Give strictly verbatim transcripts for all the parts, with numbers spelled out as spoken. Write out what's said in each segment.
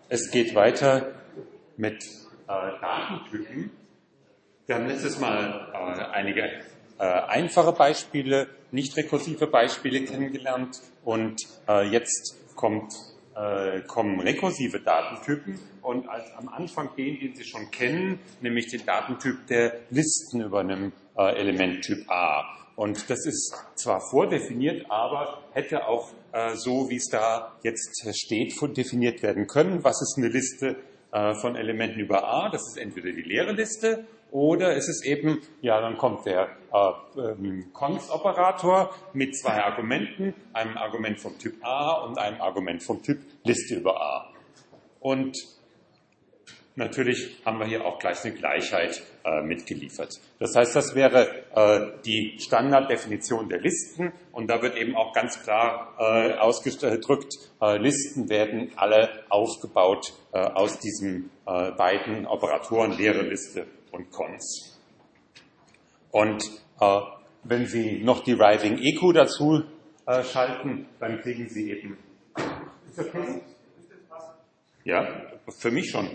Es geht weiter mit äh, Datentypen. Wir haben letztes Mal äh, einige äh, einfache Beispiele, nicht rekursive Beispiele kennengelernt und äh, jetzt kommt, äh, kommen rekursive Datentypen und als am Anfang den, den Sie schon kennen, nämlich den Datentyp der Listen über einem äh, Elementtyp A. Und das ist zwar vordefiniert, aber hätte auch äh, so, wie es da jetzt steht, definiert werden können. Was ist eine Liste äh, von Elementen über A? Das ist entweder die leere Liste oder es ist eben, ja, dann kommt der äh, ähm, Cons-Operator mit zwei Argumenten, einem Argument vom Typ A und einem Argument vom Typ Liste über A. Und natürlich haben wir hier auch gleich eine Gleichheit äh, mitgeliefert. Das heißt, das wäre äh, die Standarddefinition der Listen und da wird eben auch ganz klar äh, ausgedrückt, äh, Listen werden alle aufgebaut äh, aus diesen äh, beiden Operatoren, leere Liste und Cons. Und äh, wenn Sie noch Deriving Eq dazu äh, schalten, dann kriegen Sie eben... Ist das okay? Ja, für mich schon.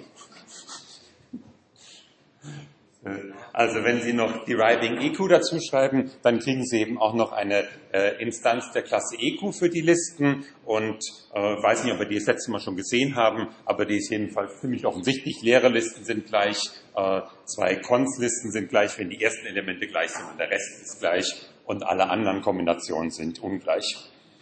Also wenn Sie noch Deriving Eq dazu schreiben, dann kriegen Sie eben auch noch eine äh, Instanz der Klasse Eq für die Listen und äh, weiß nicht, ob wir die das letzte Mal schon gesehen haben, aber die ist jedenfalls ziemlich offensichtlich. Leere Listen sind gleich, äh, zwei Cons-Listen sind gleich, wenn die ersten Elemente gleich sind und der Rest ist gleich und alle anderen Kombinationen sind ungleich.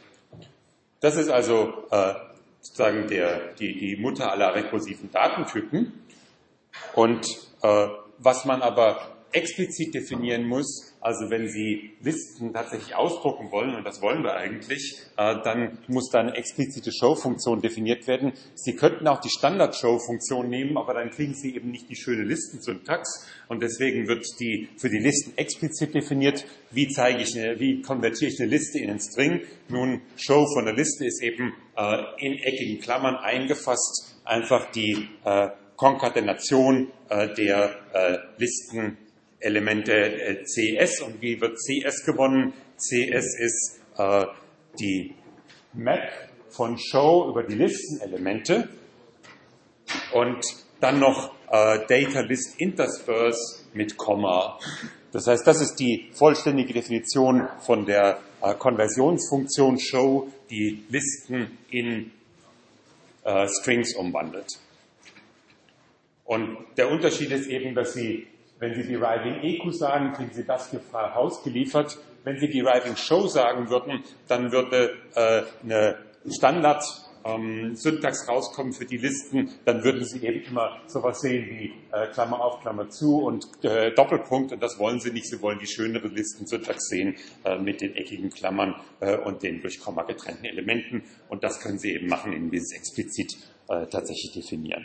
Das ist also äh, sozusagen der, die, die Mutter aller rekursiven Datentypen und äh, was man aber explizit definieren muss, also wenn Sie Listen tatsächlich ausdrucken wollen, und das wollen wir eigentlich, äh, dann muss da eine explizite Show-Funktion definiert werden. Sie könnten auch die Standard-Show-Funktion nehmen, aber dann kriegen Sie eben nicht die schöne Listensyntax und deswegen wird die für die Listen explizit definiert, wie zeige ich eine, wie konvertiere ich eine Liste in einen String. Nun, Show von der Liste ist eben äh, in eckigen Klammern eingefasst, einfach die äh, Konkatenation äh, der äh, Listenelemente äh, C S. Und wie wird C S gewonnen? C S ist äh, die Map von Show über die Listenelemente und dann noch äh, Data List Intersperse mit Komma. Das heißt, das ist die vollständige Definition von der äh, Konversionsfunktion Show, die Listen in äh, Strings umwandelt. Und der Unterschied ist eben, dass Sie, wenn Sie Deriving Eq sagen, kriegen Sie das hier frei Haus geliefert. Wenn Sie Deriving Show sagen würden, dann würde äh, eine Standard-Syntax ähm, rauskommen für die Listen. Dann würden Sie eben immer sowas sehen wie äh, Klammer auf, Klammer zu und äh, Doppelpunkt. Und das wollen Sie nicht. Sie wollen die schönere Listensyntax sehen äh, mit den eckigen Klammern äh, und den durch Komma getrennten Elementen. Und das können Sie eben machen, indem Sie es explizit äh, tatsächlich definieren.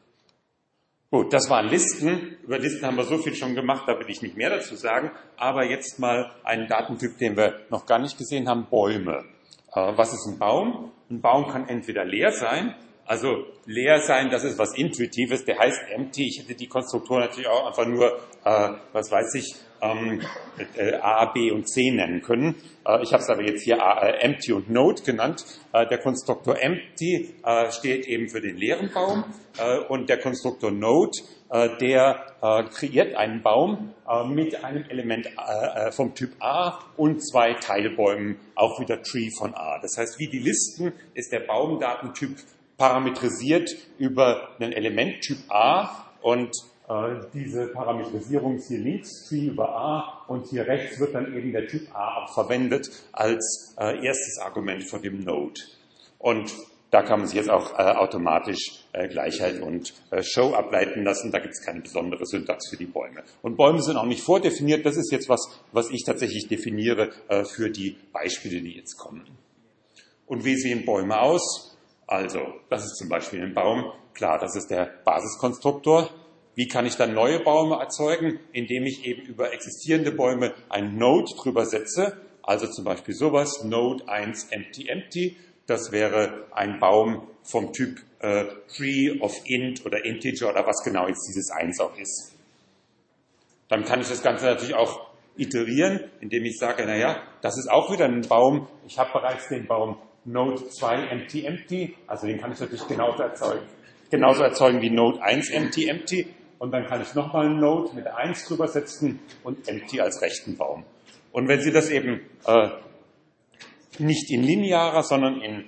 Gut, das waren Listen. Über Listen haben wir so viel schon gemacht, da will ich nicht mehr dazu sagen. Aber jetzt mal einen Datentyp, den wir noch gar nicht gesehen haben, Bäume. Äh, was ist ein Baum? Ein Baum kann entweder leer sein, also leer sein, das ist was Intuitives, der heißt empty. Ich hätte die Konstruktor natürlich auch einfach nur, äh, was weiß ich, ähm, äh, A, B und C nennen können. Äh, ich habe es aber jetzt hier äh, empty und node genannt. Äh, der Konstruktor empty äh, steht eben für den leeren Baum äh, und der Konstruktor node, äh, der äh, kreiert einen Baum äh, mit einem Element äh, vom Typ A und zwei Teilbäumen, auch wieder Tree von A. Das heißt, wie die Listen ist der Baumdatentyp parametrisiert über einen Elementtyp A und äh, diese Parametrisierung ist hier links Tree über A und hier rechts wird dann eben der Typ A auch verwendet als äh, erstes Argument von dem Node. Und da kann man sich jetzt auch äh, automatisch äh, Gleichheit und äh, Show ableiten lassen. Da gibt es keine besondere Syntax für die Bäume. Und Bäume sind auch nicht vordefiniert. Das ist jetzt was, was ich tatsächlich definiere äh, für die Beispiele, die jetzt kommen. Und wie sehen Bäume aus? Also, das ist zum Beispiel ein Baum. Klar, das ist der Basiskonstruktor. Wie kann ich dann neue Bäume erzeugen? Indem ich eben über existierende Bäume ein Node drüber setze. Also zum Beispiel sowas, Node eins empty empty. Das wäre ein Baum vom Typ äh, Tree of int oder Integer oder was genau jetzt dieses eins auch ist. Dann kann ich das Ganze natürlich auch iterieren, indem ich sage, naja, das ist auch wieder ein Baum. Ich habe bereits den Baum Node zwei empty empty, also den kann ich natürlich genauso erzeugen genauso erzeugen wie Node eins empty, empty. Und dann kann ich nochmal einen Node mit eins drüber setzen und empty als rechten Baum. Und wenn Sie das eben äh, nicht in linearer, sondern in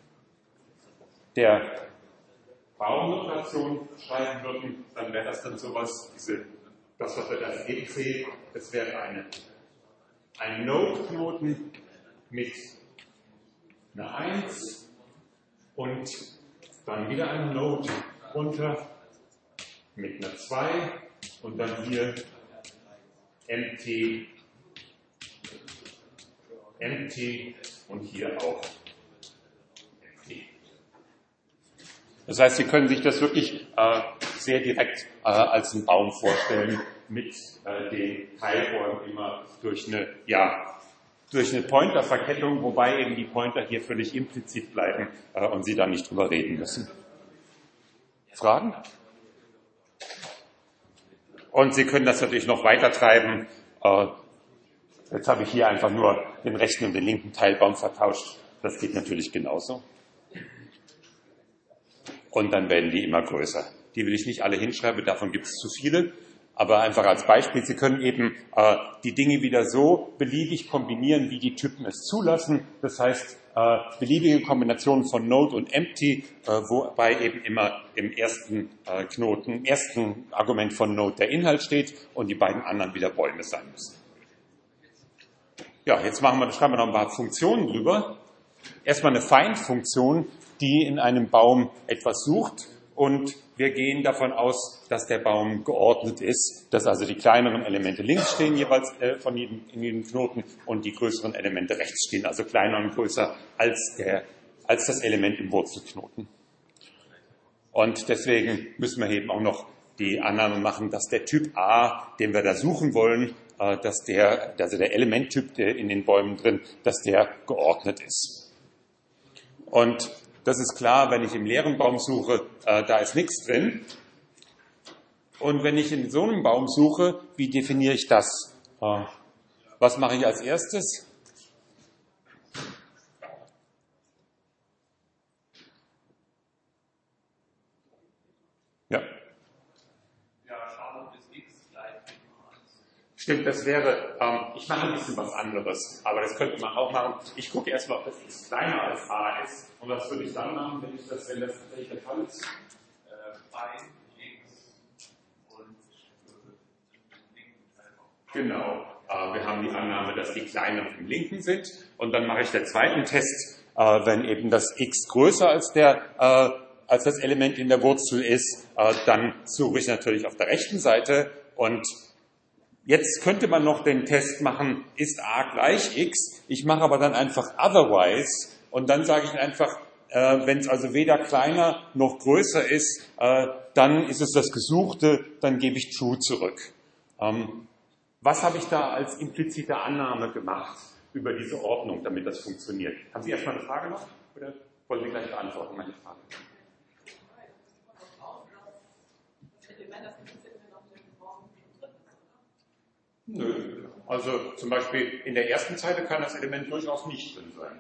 der Baumnotation schreiben würden, dann wäre das dann sowas, diese, das, was wir da eben sehen, das wäre eine, ein Node-Knoten mit einer eins und dann wieder ein Node runter mit einer zwei und dann hier empty, empty und hier auch empty. Das heißt, Sie können sich das wirklich äh, sehr direkt äh, als einen Baum vorstellen, mit äh, den Teilbäumen immer durch eine, ja, durch eine Pointer-Verkettung, wobei eben die Pointer hier völlig implizit bleiben äh, und Sie da nicht drüber reden müssen. Fragen? Und Sie können das natürlich noch weiter treiben. Äh, jetzt habe ich hier einfach nur den rechten und den linken Teilbaum vertauscht. Das geht natürlich genauso. Und dann werden die immer größer. Die will ich nicht alle hinschreiben, davon gibt es zu viele. Aber einfach als Beispiel, Sie können eben äh, die Dinge wieder so beliebig kombinieren, wie die Typen es zulassen. Das heißt, äh, beliebige Kombinationen von Node und Empty, äh, wobei eben immer im ersten äh, Knoten, im ersten Argument von Node der Inhalt steht und die beiden anderen wieder Bäume sein müssen. Ja, jetzt machen wir, schreiben wir noch ein paar Funktionen drüber. Erstmal eine Find-Funktion, die in einem Baum etwas sucht. Und wir gehen davon aus, dass der Baum geordnet ist, dass also die kleineren Elemente links stehen, jeweils äh, von jedem, in jedem Knoten, und die größeren Elemente rechts stehen, also kleiner und größer als, der, als das Element im Wurzelknoten. Und deswegen müssen wir eben auch noch die Annahme machen, dass der Typ A, den wir da suchen wollen, äh, dass der, also der Elementtyp der in den Bäumen drin, dass der geordnet ist. Und das ist klar, wenn ich im leeren Baum suche, äh, da ist nichts drin. Und wenn ich in so einem Baum suche, wie definiere ich das? Äh, was mache ich als erstes? Ja. Ja, schauen, ob es x gleich eins. Stimmt, das wäre, ähm, ich mache ein bisschen was anderes, aber das könnte man auch machen. Ich gucke erstmal, ob das x kleiner als a ist. Und was würde ich dann machen, wenn ich das, wenn das tatsächlich der Fall ist? Äh, Find x und äh, linken Teilbaum. Genau. Äh, wir haben die Annahme, dass die kleineren im linken sind. Und dann mache ich den zweiten Test, äh, wenn eben das x größer als der, äh, als das Element in der Wurzel ist, äh, dann suche ich natürlich auf der rechten Seite. Und jetzt könnte man noch den Test machen, ist a gleich x? Ich mache aber dann einfach otherwise. Und dann sage ich einfach, äh, wenn es also weder kleiner noch größer ist, äh, dann ist es das Gesuchte, dann gebe ich true zurück. Ähm, was habe ich da als implizite Annahme gemacht über diese Ordnung, damit das funktioniert? Haben Sie erstmal eine Frage noch? Oder wollen Sie gleich beantworten, meine Frage? Nö. Also zum Beispiel in der ersten Zeile kann das Element durchaus nicht drin sein.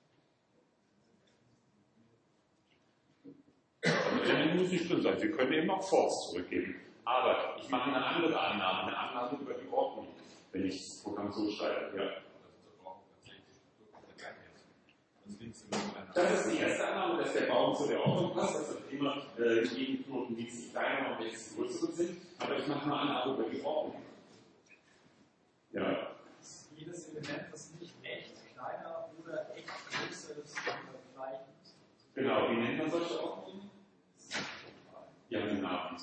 Das Element muss nicht drin sein. Sie können eben auch false zurückgeben. Aber ich mache eine andere Annahme, eine Annahme über die Ordnung, wenn ich das Programm so schreibe. Ja. Das ist die erste Annahme, dass der Baum zu der Ordnung passt, dass immer äh, jeden Knoten die kleiner und jetzt größere sind. Aber ich mache eine Annahme über die Ordnung. Ja. Jedes Element, das nicht echt kleiner oder echt größer ist, gleich ist. Genau, wie nennt man solche Ordnungen? Ja, einen Namen.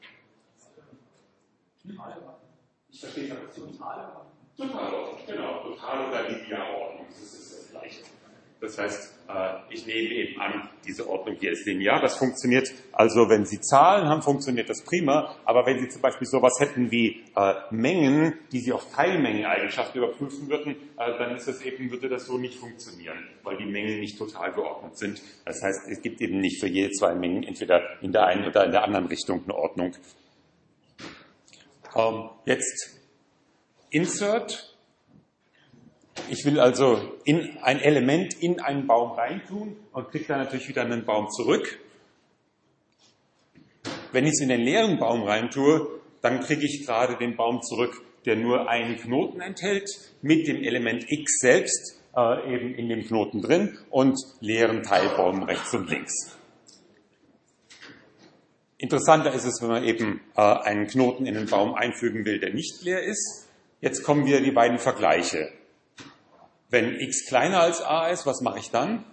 Ich verstehe das. Totale Ordnung. Totale Ordnung, genau. Totale oder lineare Ordnung, das ist das Gleiche. Das heißt, ich nehme eben an, diese Ordnung hier ist linear. Das funktioniert also, wenn Sie Zahlen haben, funktioniert das prima. Aber wenn Sie zum Beispiel sowas hätten wie äh, Mengen, die Sie auf Teilmengeneigenschaften überprüfen würden, äh, dann ist das eben, würde das so nicht funktionieren, weil die Mengen nicht total geordnet sind. Das heißt, es gibt eben nicht für jede zwei Mengen entweder in der einen oder in der anderen Richtung eine Ordnung. Ähm, jetzt Insert. Ich will also in ein Element in einen Baum reintun und kriege dann natürlich wieder einen Baum zurück. Wenn ich es in den leeren Baum reintue, dann kriege ich gerade den Baum zurück, der nur einen Knoten enthält, mit dem Element x selbst äh, eben in dem Knoten drin und leeren Teilbäumen rechts und links. Interessanter ist es, wenn man eben äh, einen Knoten in den Baum einfügen will, der nicht leer ist. Jetzt kommen wieder die beiden Vergleiche. Wenn x kleiner als a ist, was mache ich dann?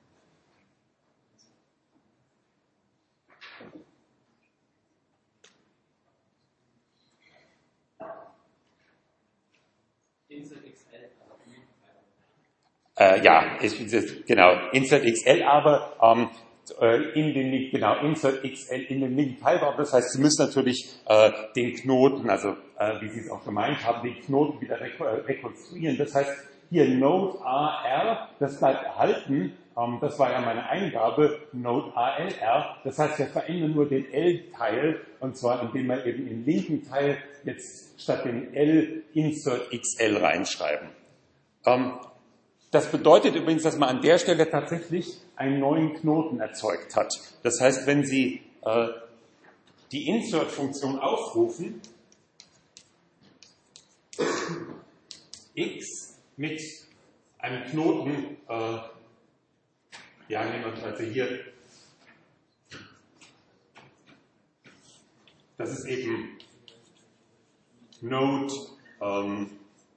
Äh, ja, ist, ist, genau, Insert X L, aber ähm, in den, genau, Insert X L in den linken Teilbaum. Das heißt, Sie müssen natürlich äh, den Knoten, also äh, wie Sie es auch gemeint haben, den Knoten wieder rek- rekonstruieren. Das heißt, hier Node A R, das bleibt erhalten. Ähm, das war ja meine Eingabe, Node A L R. Das heißt, wir verändern nur den L-Teil, und zwar indem wir eben im linken Teil jetzt statt dem L Insert X L reinschreiben. Ähm, Das bedeutet übrigens, dass man an der Stelle tatsächlich einen neuen Knoten erzeugt hat. Das heißt, wenn Sie äh, die Insert-Funktion aufrufen, x mit einem Knoten, äh, ja, nehmen wir also hier, das ist eben Node ähm,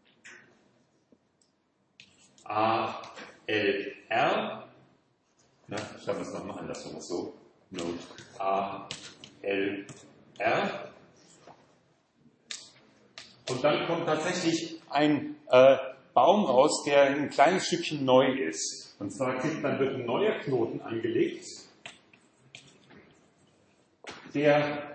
A L R, na, schreiben wir es nochmal andersrum, so, Node A L R. Und dann kommt tatsächlich ein äh, Baum raus, der ein kleines Stückchen neu ist. Und zwar kriegt, dann wird ein neuer Knoten angelegt, der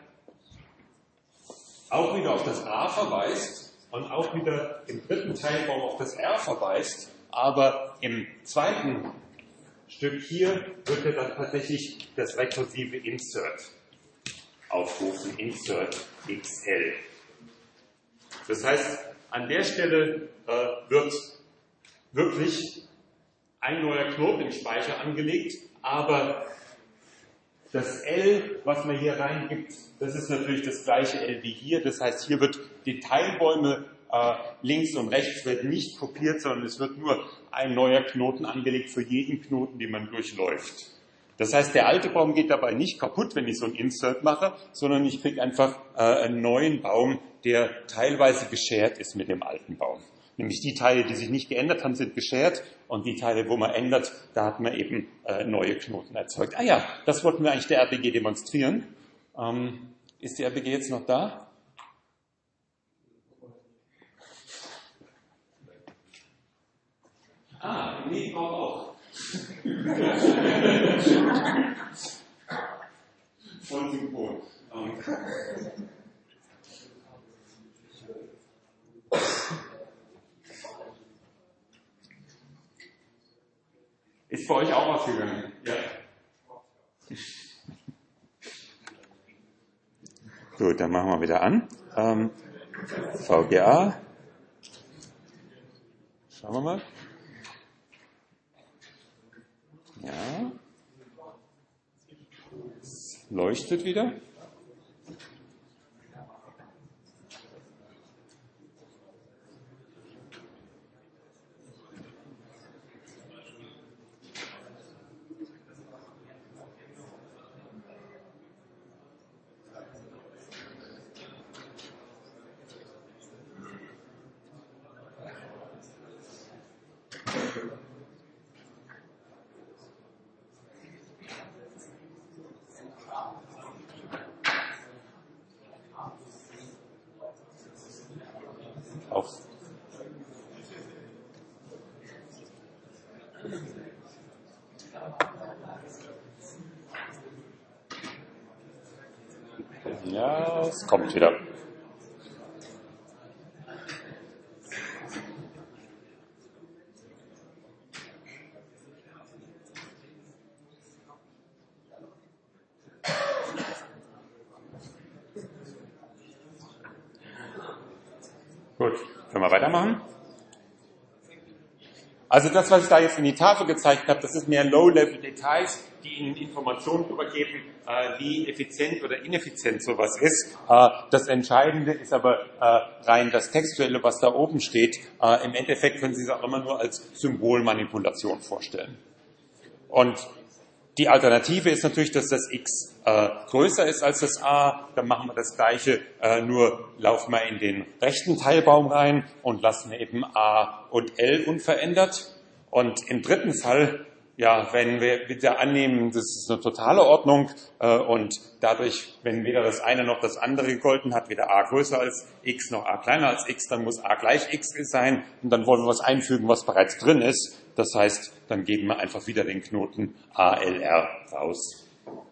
auch wieder auf das A verweist und auch wieder im dritten Teilbaum auf das R verweist. Aber im zweiten Stück hier wird er dann tatsächlich das rekursive Insert aufrufen, Insert X L. Das heißt, an der Stelle äh, wird wirklich ein neuer Knoten im Speicher angelegt, aber das L, was man hier reingibt, das ist natürlich das gleiche L wie hier. Das heißt, hier wird die Teilbäume äh, links und rechts wird nicht kopiert, sondern es wird nur ein neuer Knoten angelegt für jeden Knoten, den man durchläuft. Das heißt, der alte Baum geht dabei nicht kaputt, wenn ich so ein Insert mache, sondern ich kriege einfach äh, einen neuen Baum, der teilweise geshared ist mit dem alten Baum. Nämlich die Teile, die sich nicht geändert haben, sind geshared und die Teile, wo man ändert, da hat man eben äh, neue Knoten erzeugt. Ah ja, das wollten wir eigentlich der R B G demonstrieren. Ähm, ist die R B G jetzt noch da? Ah, nee, ich brauche auch. Voll synchron. Ähm. Ist bei euch auch ausgegangen? Ja. Gut, dann machen wir wieder an. Ähm, V G A. Schauen wir mal. Ja. Es leuchtet wieder. Auf. Ja, es kommt wieder. Gut, können wir weitermachen? Also das, was ich da jetzt in die Tafel gezeigt habe, das ist mehr Low-Level-Details, die Ihnen Informationen übergeben, äh, wie effizient oder ineffizient sowas ist. Äh, das Entscheidende ist aber äh, rein das Textuelle, was da oben steht. Äh, Im Endeffekt können Sie es auch immer nur als Symbolmanipulation vorstellen. Und die Alternative ist natürlich, dass das x äh, größer ist als das a. Dann machen wir das Gleiche, äh, nur laufen wir in den rechten Teilbaum rein und lassen eben a und l unverändert. Und im dritten Fall, ja, wenn wir wieder annehmen, das ist eine totale Ordnung äh, und dadurch, wenn weder das eine noch das andere gegolten hat, weder a größer als x noch a kleiner als x, dann muss a gleich x sein und dann wollen wir was einfügen, was bereits drin ist. Das heißt, dann geben wir einfach wieder den Knoten A L R raus.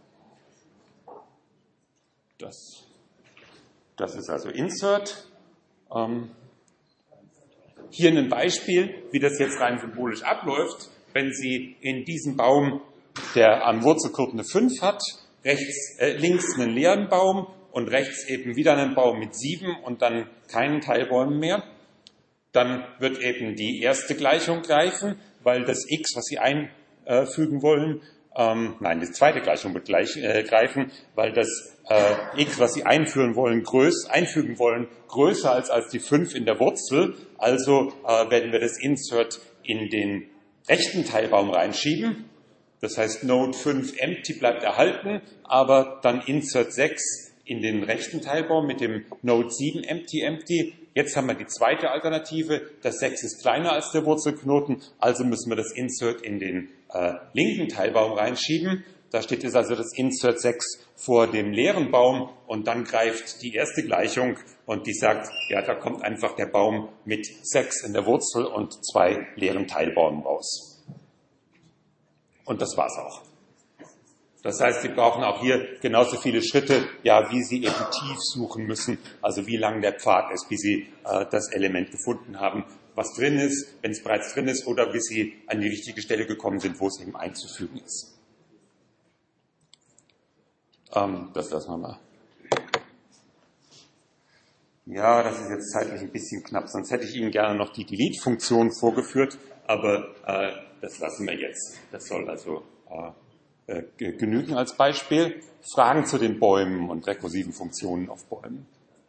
Das, das ist also Insert. Ähm, hier ein Beispiel, wie das jetzt rein symbolisch abläuft. Wenn Sie in diesem Baum, der am Wurzelknoten eine fünf hat, rechts, äh, links einen leeren Baum und rechts eben wieder einen Baum mit sieben und dann keinen Teilbäumen mehr, dann wird eben die erste Gleichung greifen, weil das x, was Sie einfügen wollen, ähm, nein, die zweite Gleichung wird gleich äh, greifen, weil das äh, x, was Sie einführen wollen, größ, einfügen wollen, größer als, als die fünf in der Wurzel. Also äh, werden wir das Insert in den rechten Teilbaum reinschieben. Das heißt, Node fünf empty bleibt erhalten, aber dann Insert sechs in den rechten Teilbaum mit dem Node sieben empty empty. Jetzt haben wir die zweite Alternative. Das sechs ist kleiner als der Wurzelknoten, also müssen wir das Insert in den äh, linken Teilbaum reinschieben. Da steht jetzt also das Insert sechs vor dem leeren Baum und dann greift die erste Gleichung und die sagt, ja, da kommt einfach der Baum mit sechs in der Wurzel und zwei leeren Teilbäumen raus. Und das war's auch. Das heißt, Sie brauchen auch hier genauso viele Schritte, ja, wie Sie eben tief suchen müssen, also wie lang der Pfad ist, bis Sie äh, das Element gefunden haben, was drin ist, wenn es bereits drin ist, oder bis Sie an die richtige Stelle gekommen sind, wo es eben einzufügen ist. Ähm, das lassen wir mal. Ja, das ist jetzt zeitlich ein bisschen knapp, sonst hätte ich Ihnen gerne noch die Delete-Funktion vorgeführt, aber äh, das lassen wir jetzt. Das soll also äh, genügen als Beispiel. Fragen zu den Bäumen und rekursiven Funktionen auf Bäumen.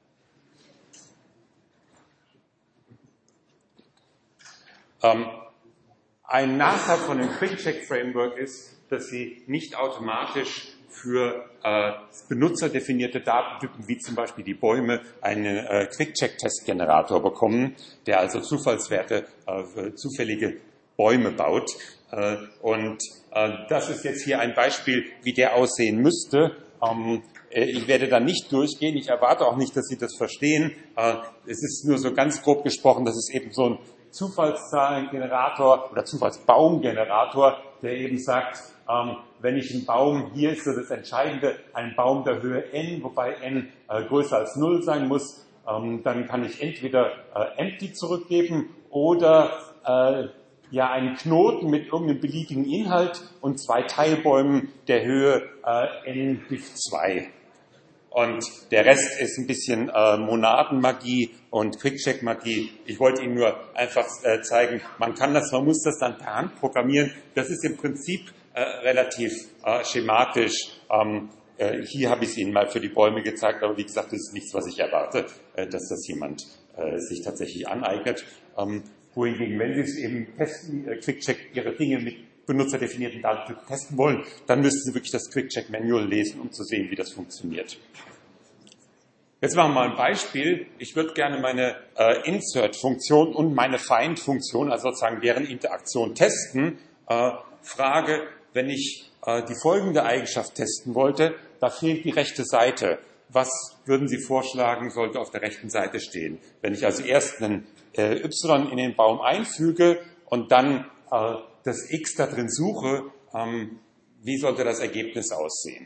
Ähm, ein Nachteil von dem Quick-Check-Framework ist, dass Sie nicht automatisch für äh, benutzerdefinierte Datentypen, wie zum Beispiel die Bäume, einen äh, Quick-Check-Test-Generator bekommen, der also Zufallswerte äh, für zufällige Bäume baut. Äh, und äh, das ist jetzt hier ein Beispiel, wie der aussehen müsste. Ähm, äh, ich werde da nicht durchgehen. Ich erwarte auch nicht, dass Sie das verstehen. Äh, es ist nur so ganz grob gesprochen, dass es eben so ein Zufallszahlengenerator oder Zufallsbaumgenerator, der eben sagt, ähm, wenn ich einen Baum, hier ist so das Entscheidende, ein Baum der Höhe n, wobei n äh, größer als null sein muss, ähm, dann kann ich entweder äh, empty zurückgeben oder äh, ja einen Knoten mit irgendeinem beliebigen Inhalt und zwei Teilbäumen der Höhe äh, n diff zwei. Und der Rest ist ein bisschen äh, Monadenmagie und Quick-Check-Magie. Ich wollte Ihnen nur einfach äh, zeigen, man kann das, man muss das dann per Hand programmieren. Das ist im Prinzip äh, relativ äh, schematisch. Ähm, äh, hier habe ich es Ihnen mal für die Bäume gezeigt, aber wie gesagt, das ist nichts, was ich erwarte, äh, dass das jemand äh, sich tatsächlich aneignet. Ähm, wohingegen, wenn Sie es eben testen, äh, Quick-Check Ihre Dinge mit benutzerdefinierten Datentypen testen wollen, dann müssen Sie wirklich das Quick-Check-Manual lesen, um zu sehen, wie das funktioniert. Jetzt machen wir mal ein Beispiel. Ich würde gerne meine äh, Insert-Funktion und meine Find-Funktion, also sozusagen deren Interaktion testen. Äh, Frage, wenn ich äh, die folgende Eigenschaft testen wollte, da fehlt die rechte Seite. Was würden Sie vorschlagen, sollte auf der rechten Seite stehen? Wenn ich also erst einen äh, Y in den Baum einfüge und dann äh, das X da drin suche, ähm, wie sollte das Ergebnis aussehen?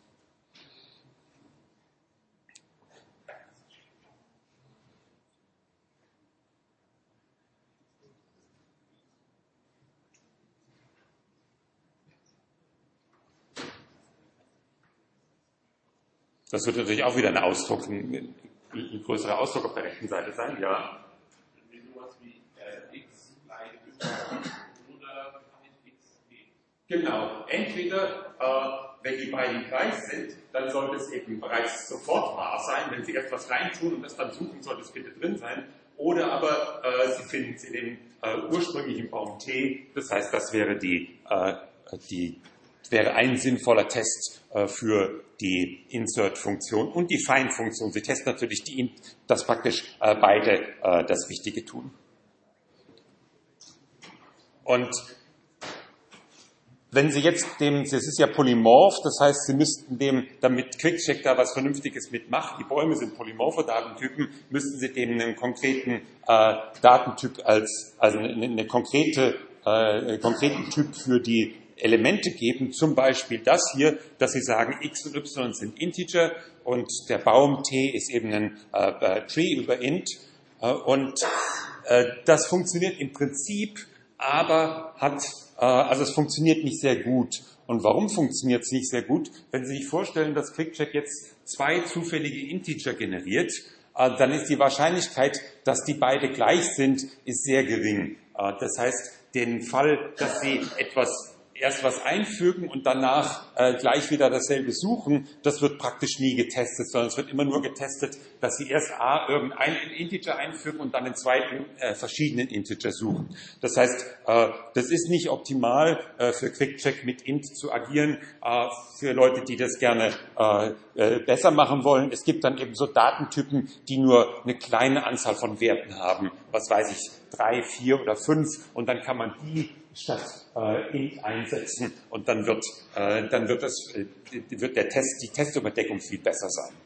Das wird natürlich auch wieder ein Ausdruck, ein, ein größerer Ausdruck auf der rechten Seite sein, ja. Sowas wie äh, x gleich y Genau, entweder, äh, wenn die beiden gleich sind, dann sollte es eben bereits sofort wahr sein. Wenn Sie etwas reintun und das dann suchen, sollte es bitte drin sein. Oder aber äh, Sie finden es in dem äh, ursprünglichen Baum T. Das heißt, das wäre die, äh, die wäre ein sinnvoller Test äh, für die Insert-Funktion und die Find-Funktion. Sie testen natürlich, die, dass praktisch äh, beide äh, das Richtige tun. Und wenn Sie jetzt dem, das ist ja polymorph, das heißt, Sie müssten dem, damit QuickCheck da was Vernünftiges mitmacht, die Bäume sind polymorphe Datentypen, müssten Sie dem einen konkreten äh, Datentyp als, also eine, eine konkrete, äh, einen konkreten Typ für die Elemente geben, zum Beispiel das hier, dass Sie sagen, x und y sind Integer und der Baum T ist eben ein äh, äh, Tree über int äh, und äh, das funktioniert im Prinzip, aber hat Also es funktioniert nicht sehr gut. Und warum funktioniert es nicht sehr gut? Wenn Sie sich vorstellen, dass QuickCheck jetzt zwei zufällige Integer generiert, dann ist die Wahrscheinlichkeit, dass die beide gleich sind, ist sehr gering. Das heißt, den Fall, dass Sie etwas erst was einfügen und danach äh, gleich wieder dasselbe suchen, das wird praktisch nie getestet, sondern es wird immer nur getestet, dass Sie erst a irgendein Integer einfügen und dann den zweiten äh, verschiedenen Integer suchen. Das heißt, äh, das ist nicht optimal äh, für QuickCheck mit int zu agieren, äh, für Leute, die das gerne äh, äh, besser machen wollen. Es gibt dann eben so Datentypen, die nur eine kleine Anzahl von Werten haben, was weiß ich, drei, vier oder fünf, und dann kann man die statt äh, int einsetzen und dann wird, äh, dann wird, das, äh, wird der Test, die Testüberdeckung viel besser sein.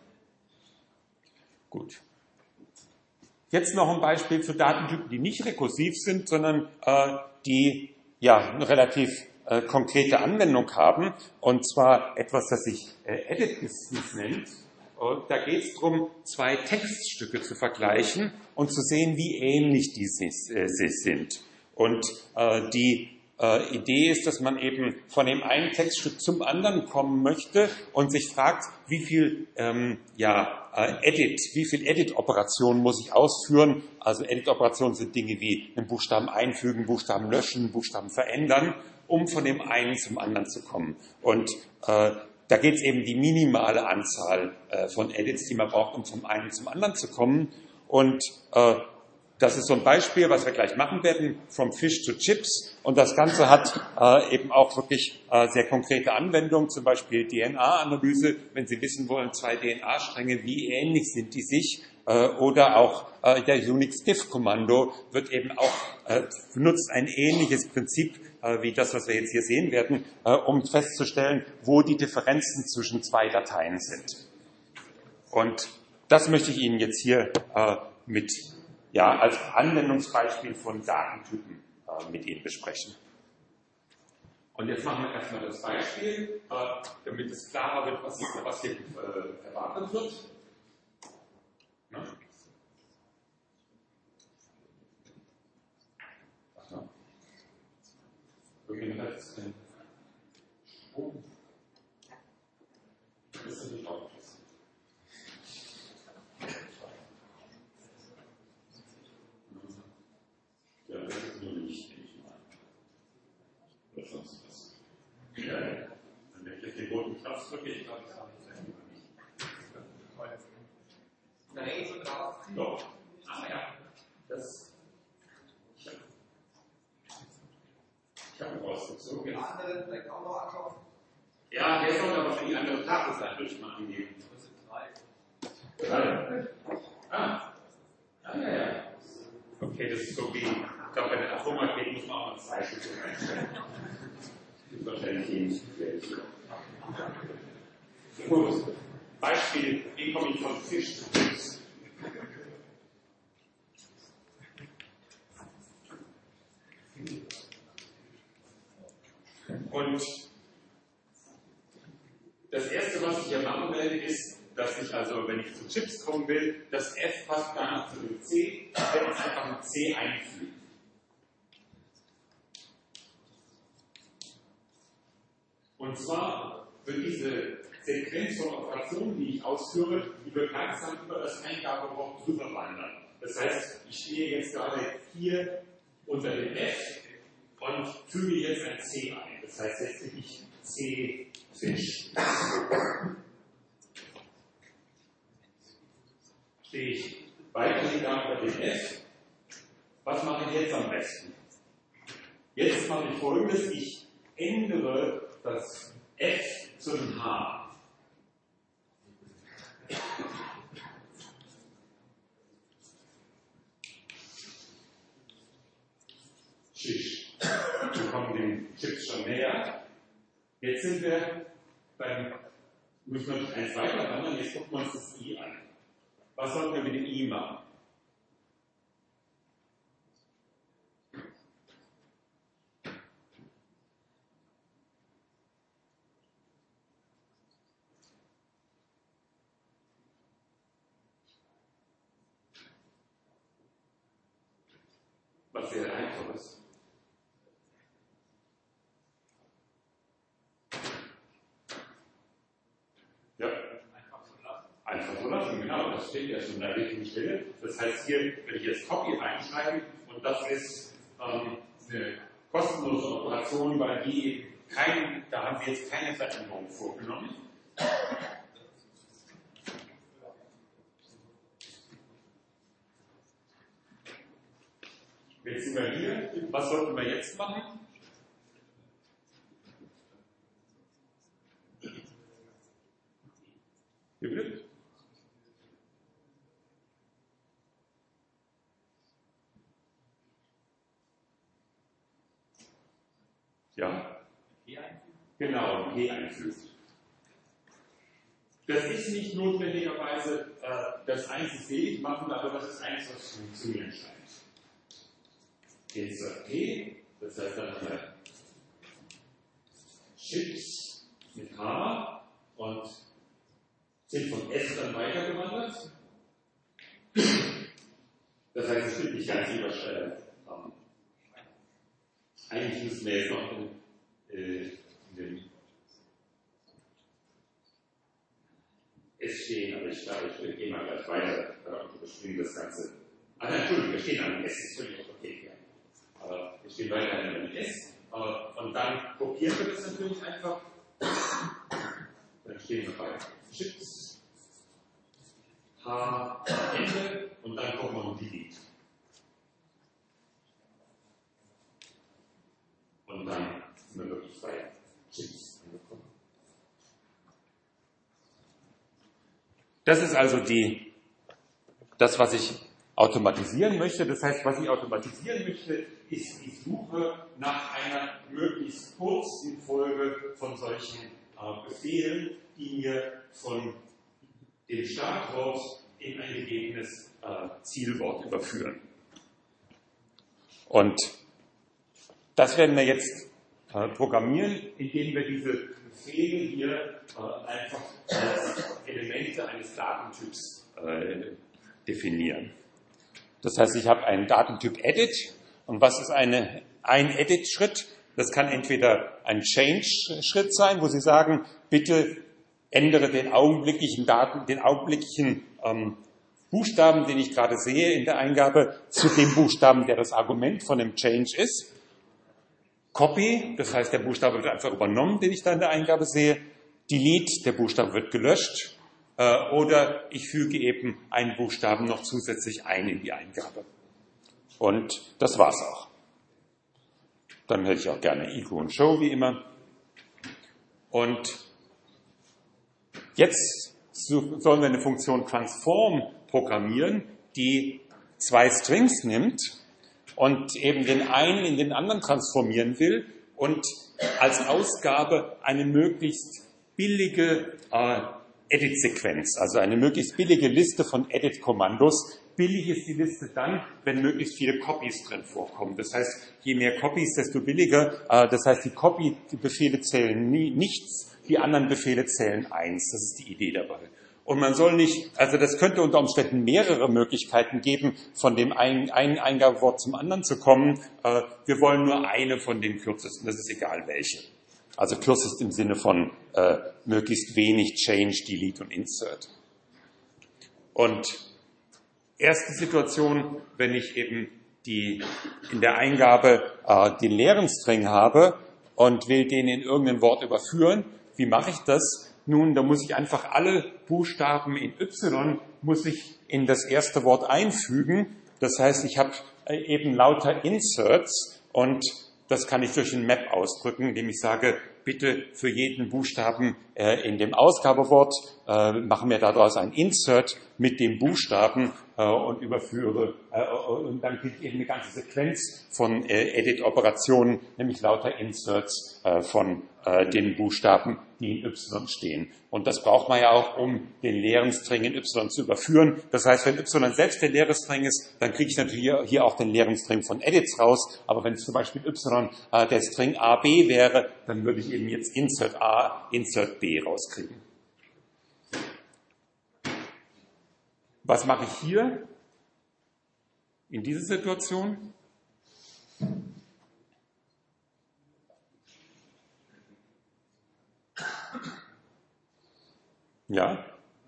Gut. Jetzt noch ein Beispiel für Datentypen, die nicht rekursiv sind, sondern äh, die ja eine relativ äh, konkrete Anwendung haben, und zwar etwas, das sich äh, Edit Distance nennt. Und da geht es darum, zwei Textstücke zu vergleichen und zu sehen, wie ähnlich die sind. Und äh, die äh, Idee ist, dass man eben von dem einen Textstück zum anderen kommen möchte und sich fragt, wie viel ähm, ja, äh, Edit, wie viel Edit-Operationen muss ich ausführen. Also Edit-Operationen sind Dinge wie einen Buchstaben einfügen, Buchstaben löschen, Buchstaben verändern, um von dem einen zum anderen zu kommen. Und äh, da geht es eben die minimale Anzahl äh, von Edits, die man braucht, um vom einen zum anderen zu kommen. Und äh, das ist so ein Beispiel, was wir gleich machen werden, from Fish to Chips. Und das Ganze hat äh, eben auch wirklich äh, sehr konkrete Anwendungen, zum Beispiel D N A-Analyse, wenn Sie wissen wollen, zwei D N A-Stränge, wie ähnlich sind die sich. Äh, oder auch äh, der Unix-Diff-Kommando wird eben auch, äh, benutzt ein ähnliches Prinzip äh, wie das, was wir jetzt hier sehen werden, äh, um festzustellen, wo die Differenzen zwischen zwei Dateien sind. Und das möchte ich Ihnen jetzt hier äh, mit Ja, als Anwendungsbeispiel von Datentypen äh, mit Ihnen besprechen. Und jetzt machen wir erstmal das Beispiel, äh, damit es klarer wird, was, was hier äh, erwartet wird. Na? Aha. Irgendwie hat es einen Strom. Das ist nicht auch. Ja, das ist nur nicht, denke ich mal. Oder sonst was. Ja, dann wenn ich jetzt den roten Knopf drücke, ich glaube, das habe ich selber nicht. Nein, so drauf. Doch. Ach ja. Das. Ich habe ich hab ihn rausgezogen. Den anderen vielleicht auch noch anschauen. Ja, der soll aber für die andere Tagesseite durchmachen gehen. Das sind drei. Drei. Ah. Ah, ja, ja. Okay, das ist so wie. Ich glaube, bei der Atomrakete muss man auch mal zwei Stücke einstellen. Das ist wahrscheinlich ähnlich. Gut. Beispiel, wie komme ich von Fisch zu Chips? Und das Erste, was ich hier machen werde, ist, dass ich also, wenn ich zu Chips kommen will, das F passt gar nicht zu dem C, ich werde jetzt einfach ein C einfügen. Und zwar wird diese Sequenz von Operationen, die ich ausführe, die wird langsam über das Eingabewort drüber wandern. Das heißt, ich stehe jetzt gerade hier unter dem F und füge jetzt ein C ein. Das heißt, jetzt kriege ich C Fisch. Stehe ich weiterhin da bei dem F. Was mache ich jetzt am besten? Jetzt mache ich Folgendes. Ich ändere das F zu einem H. Schisch. Wir kommen den Chips schon näher. Jetzt sind wir beim, müssen wir noch eins weiter wandern, jetzt gucken wir uns das I an. Was sollten wir mit dem I machen? Was sehr einfach ist. Ja. Einfach so lassen. Einfach so lassen, genau. Das steht ja schon an der richtigen Stelle. Das heißt hier, wenn ich jetzt Copy reinschreibe, und das ist ähm, eine kostenlose Operation, weil die kein, da haben wir jetzt keine Veränderung vorgenommen. Jetzt sind wir hier. Was sollten wir jetzt machen? Wie bitte? Ja? Genau, ein P einfügen. Das ist nicht notwendigerweise äh, das einzig machen, aber das ist eins, was funktionieren scheint. Insert P, das heißt dann haben wir Chips mit H und sind von S dann weitergewandert. Das heißt, es stimmt nicht ganz überstellen. Ähm, eigentlich müssen wir jetzt noch in, äh, in dem S stehen, aber ich glaube, ich gehe mal gleich weiter und überspringen das Ganze. Ah, nein, Entschuldigung, wir stehen an dem S, das ist völlig okay. Ja. Aber wir stehen weiterhin an dem S. Äh, und dann kopieren wir das natürlich einfach. Dann stehen wir bei Chips, H, Ende und dann kommt noch ein Delete. Und dann sind wir wirklich bei Chips angekommen. Das ist also die, das, was ich automatisieren möchte. Das heißt, was ich automatisieren möchte, ist die Suche nach einer möglichst kurzen Folge von solchen äh, Befehlen, die mir von dem Startwort in ein gegebenes äh, Zielwort überführen. Und das werden wir jetzt äh, programmieren, indem wir diese Befehle hier äh, einfach als Elemente eines Datentyps äh, definieren. Das heißt, ich habe einen Datentyp Edit. Und was ist eine, ein Edit-Schritt? Das kann entweder ein Change-Schritt sein, wo Sie sagen, bitte ändere den augenblicklichen Daten, den augenblicklichen ähm, Buchstaben, den ich gerade sehe in der Eingabe, zu dem Buchstaben, der das Argument von dem Change ist. Copy, das heißt, der Buchstabe wird einfach übernommen, den ich da in der Eingabe sehe. Delete, der Buchstabe wird gelöscht. Äh, oder ich füge eben einen Buchstaben noch zusätzlich ein in die Eingabe. Und das war's auch. Dann hätte ich auch gerne Equal und Show, wie immer. Und jetzt sollen wir eine Funktion Transform programmieren, die zwei Strings nimmt und eben den einen in den anderen transformieren will und als Ausgabe eine möglichst billige äh, Edit-Sequenz, also eine möglichst billige Liste von Edit-Kommandos. Billig ist die Liste dann, wenn möglichst viele Copies drin vorkommen. Das heißt, je mehr Copies, desto billiger. Äh, das heißt, die Copy-Befehle zählen nie, nichts, die anderen Befehle zählen eins. Das ist die Idee dabei. Und man soll nicht, also das könnte unter Umständen mehrere Möglichkeiten geben, von dem einen, einen Eingabewort zum anderen zu kommen. Äh, wir wollen nur eine von den kürzesten, das ist egal welche. Also kürzest im Sinne von äh, möglichst wenig Change, Delete und Insert. Und erste Situation, wenn ich eben die, in der Eingabe äh, den leeren String habe und will den in irgendein Wort überführen. Wie mache ich das? Nun, da muss ich einfach alle Buchstaben in Y muss ich in das erste Wort einfügen. Das heißt, ich habe eben lauter Inserts und das kann ich durch ein Map ausdrücken, indem ich sage, bitte für jeden Buchstaben äh, in dem Ausgabewort äh, machen wir daraus ein Insert mit dem Buchstaben äh, und überführe. Äh, und dann kriege ich eben eine ganze Sequenz von äh, Edit-Operationen, nämlich lauter Inserts äh, von äh, den Buchstaben, die in Y stehen. Und das braucht man ja auch, um den leeren String in Y zu überführen. Das heißt, wenn Y selbst der leere String ist, dann kriege ich natürlich hier, hier auch den leeren String von Edits raus. Aber wenn es zum Beispiel Y äh, der String A B wäre, dann würde ich eben jetzt Insert A, Insert B rauskriegen. Was mache ich hier in dieser Situation? Ja?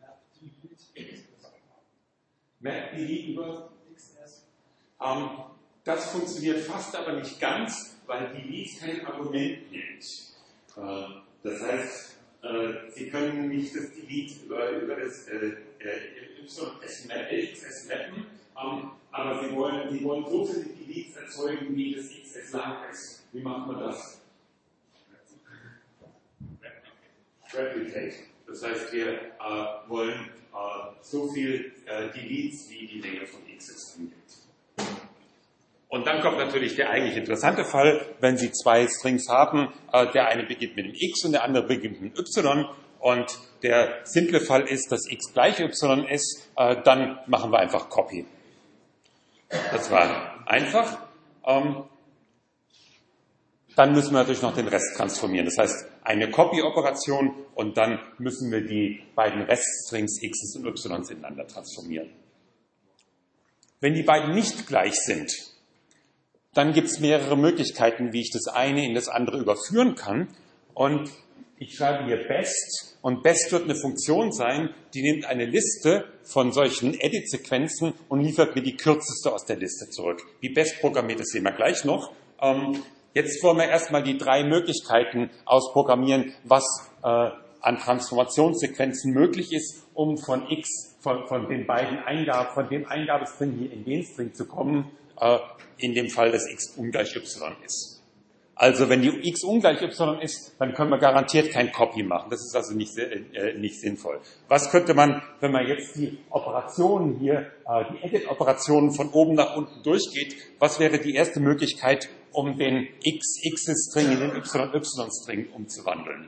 Map delete über X S. Ähm, das funktioniert fast, aber nicht ganz, weil delete kein Argument nimmt. Äh, das heißt, äh, Sie können nicht das delete über, über das äh, äh, Y S S mappen, ähm, aber Sie wollen, Sie wollen so viele Deletes erzeugen, wie das X S lang ist. Wie macht man das? Replicate. Das heißt, wir äh, wollen äh, so viel äh, Deletes, wie die Länge von X es angibt. Und dann kommt natürlich der eigentlich interessante Fall, wenn Sie zwei Strings haben, äh, der eine beginnt mit dem X und der andere beginnt mit dem Y. Und der simple Fall ist, dass X gleich Y ist, äh, dann machen wir einfach Copy. Das war einfach. Ähm, Dann müssen wir natürlich noch den Rest transformieren. Das heißt, eine Copy-Operation und dann müssen wir die beiden Reststrings X und Y ineinander transformieren. Wenn die beiden nicht gleich sind, dann gibt es mehrere Möglichkeiten, wie ich das eine in das andere überführen kann. Und ich schreibe hier best und best wird eine Funktion sein, die nimmt eine Liste von solchen Edit-Sequenzen und liefert mir die kürzeste aus der Liste zurück. Wie best programmiert, das sehen wir gleich noch. Ähm, Jetzt wollen wir erstmal die drei Möglichkeiten ausprogrammieren, was äh, an Transformationssequenzen möglich ist, um von X, von, von den beiden Eingaben, von dem Eingabestring hier in den String zu kommen, äh, in dem Fall, dass X ungleich Y ist. Also wenn die X ungleich Y ist, dann können wir garantiert kein Copy machen. Das ist also nicht, äh, nicht sinnvoll. Was könnte man, wenn man jetzt die Operationen hier, äh, die Edit-Operationen von oben nach unten durchgeht, was wäre die erste Möglichkeit, um den X-X-String in den Y-Y-String umzuwandeln?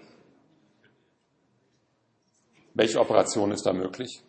Welche Operation ist da möglich?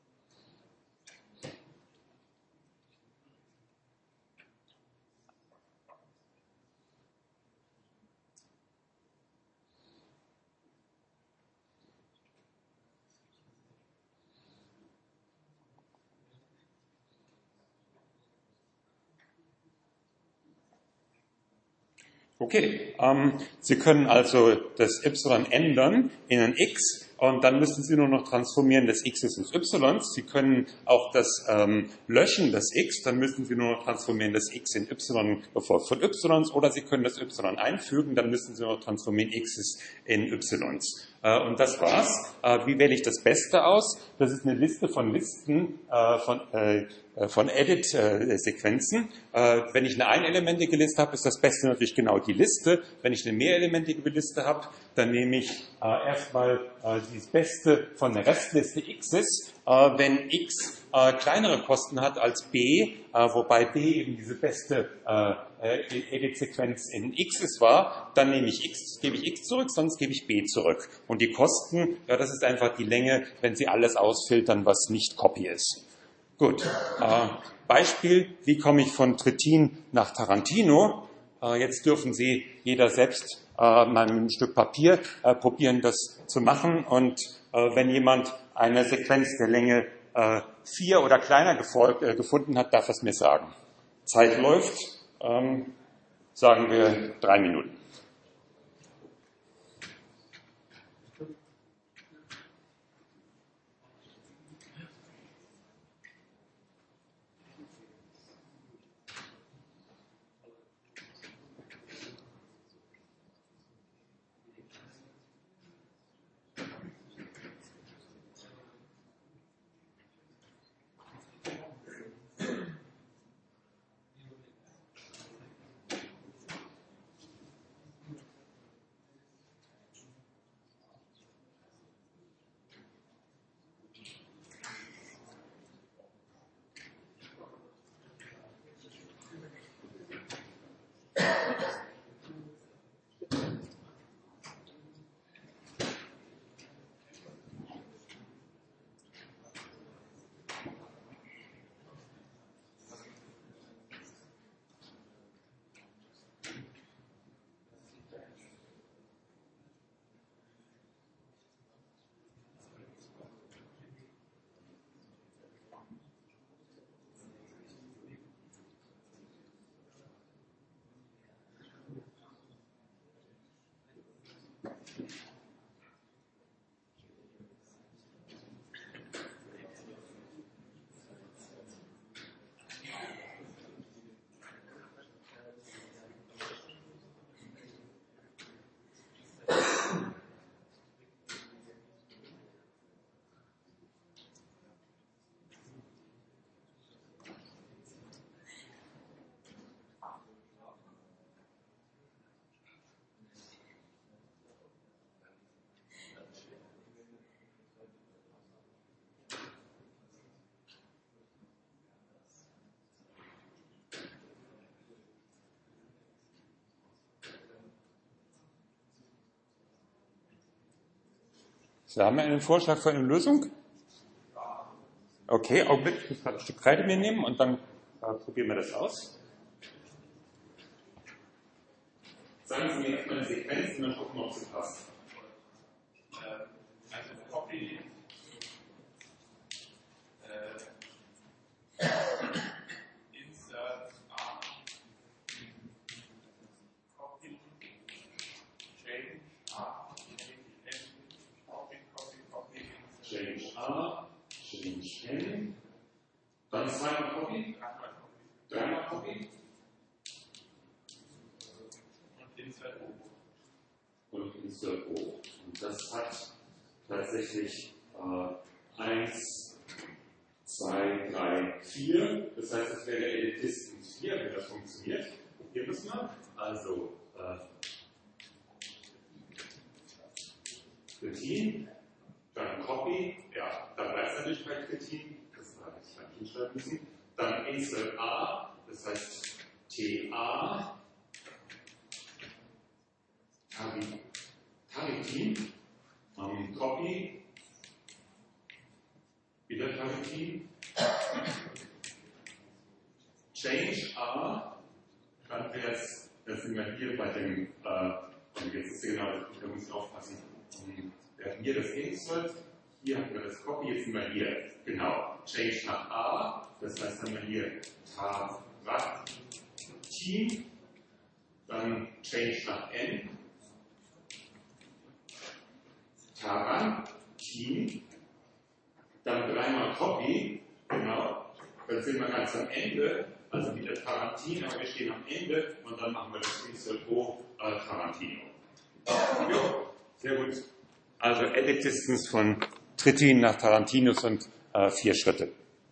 Okay, ähm, Sie können also das Y ändern in ein X und dann müssen Sie nur noch transformieren des X's ins Y. Sie können auch das ähm, löschen, das X, dann müssen Sie nur noch transformieren das X in Y bevor von Y oder Sie können das Y einfügen, dann müssen Sie nur noch transformieren X's in Y's. Äh, und das war's. Äh, wie wähle ich das Beste aus? Das ist eine Liste von Listen äh, von äh, von Edit-Sequenzen. Äh, wenn ich eine einelementige Liste habe, ist das Beste natürlich genau die Liste. Wenn ich eine mehrelementige Liste habe, dann nehme ich äh, erstmal äh, das Beste von der Restliste X's. Äh, wenn X äh, kleinere Kosten hat als B, äh, wobei B eben diese beste äh, Edit-Sequenz in X's war, dann nehme ich X, gebe ich X zurück, sonst gebe ich B zurück. Und die Kosten, ja, das ist einfach die Länge, wenn Sie alles ausfiltern, was nicht Copy ist. Gut, äh, Beispiel, wie komme ich von Trittin nach Tarantino? Äh, jetzt dürfen Sie jeder selbst äh, mal mit einem Stück Papier äh, probieren, das zu machen. Und äh, wenn jemand eine Sequenz der Länge äh, vier oder kleiner gefolgt, äh, gefunden hat, darf er es mir sagen. Zeit läuft, ähm, sagen wir drei Minuten. So, haben wir einen Vorschlag für eine Lösung? Okay, Augenblick, ich muss gerade ein Stück Kreide mir nehmen und dann äh, probieren wir das aus. Sagen Sie mir erstmal eine Sequenz und dann gucken wir, ob sie passt. Also Copy, äh, Insert A, Copy, Change A, Change N, Copy, Copy, Copy, Change A, Change N, dann zweimal Copy, dreimal Copy dreimal Copy und Insert O. und Insert O. Und das hat tatsächlich äh, eins, zwei, drei, vier. Das heißt, es wäre Edit Distance vier, wenn das funktioniert. Hier müssen wir also äh, Cretin, dann Copy, ja, dann bleibt es natürlich bei Cretin, das habe ich gar nicht hinschreiben müssen. Dann Insert A, das heißt T A, Taritin, ähm, Copy, wieder Taritin, Change A, dann wäre es, das sind wir hier bei dem, äh, und jetzt ist genau, da muss ich aufpassen, wir hatten hier das Insert, hier hatten wir das Copy, jetzt sind wir hier, genau, Change nach A, das heißt, haben wir hier Taratin, dann Change nach N, Tarantin, dann dreimal Copy, genau, dann sind wir ganz am Ende, also wieder Tarantin, aber wir stehen am Ende und dann machen wir das Insert O äh, Tarantino. Jo, sehr gut. Also Edit Distance von Trittin nach Tarantinus und äh, vier Schritte.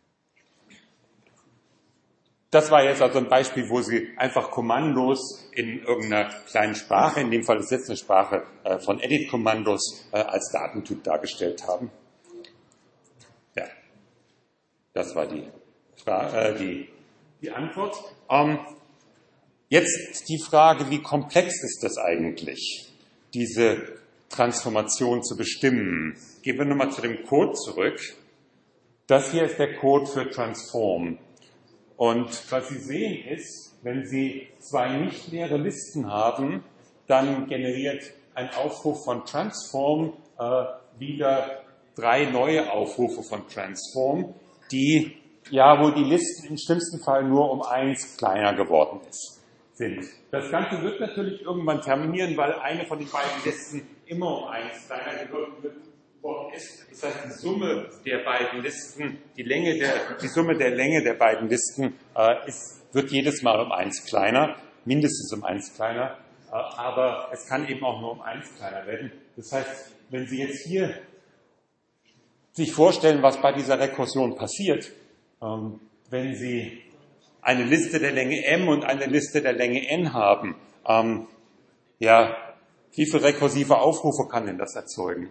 Das war jetzt also ein Beispiel, wo Sie einfach kommandos in irgendeiner kleinen Sprache, in dem Fall ist jetzt eine Sprache äh, von Edit-Kommandos, äh, als Datentyp dargestellt haben. Ja, das war die, äh, die, die Antwort. Ähm, jetzt die Frage, wie komplex ist das eigentlich, diese Transformation zu bestimmen? Gehen wir nochmal zu dem Code zurück. Das hier ist der Code für Transform. Und was Sie sehen ist, wenn Sie zwei nicht leere Listen haben, dann generiert ein Aufruf von Transform äh, wieder drei neue Aufrufe von Transform, die, ja, wo die Listen im schlimmsten Fall nur um eins kleiner geworden ist, sind. Das Ganze wird natürlich irgendwann terminieren, weil eine von den beiden Listen immer um eins kleiner geworden ist. Das heißt, die Summe der beiden Listen, die Länge der, die Summe der Länge der beiden Listen äh, ist, wird jedes Mal um eins kleiner, mindestens um eins kleiner, äh, aber es kann eben auch nur um eins kleiner werden. Das heißt, wenn Sie jetzt hier sich vorstellen, was bei dieser Rekursion passiert, ähm, wenn Sie eine Liste der Länge m und eine Liste der Länge n haben, ähm, ja, wie viele rekursive Aufrufe kann denn das erzeugen?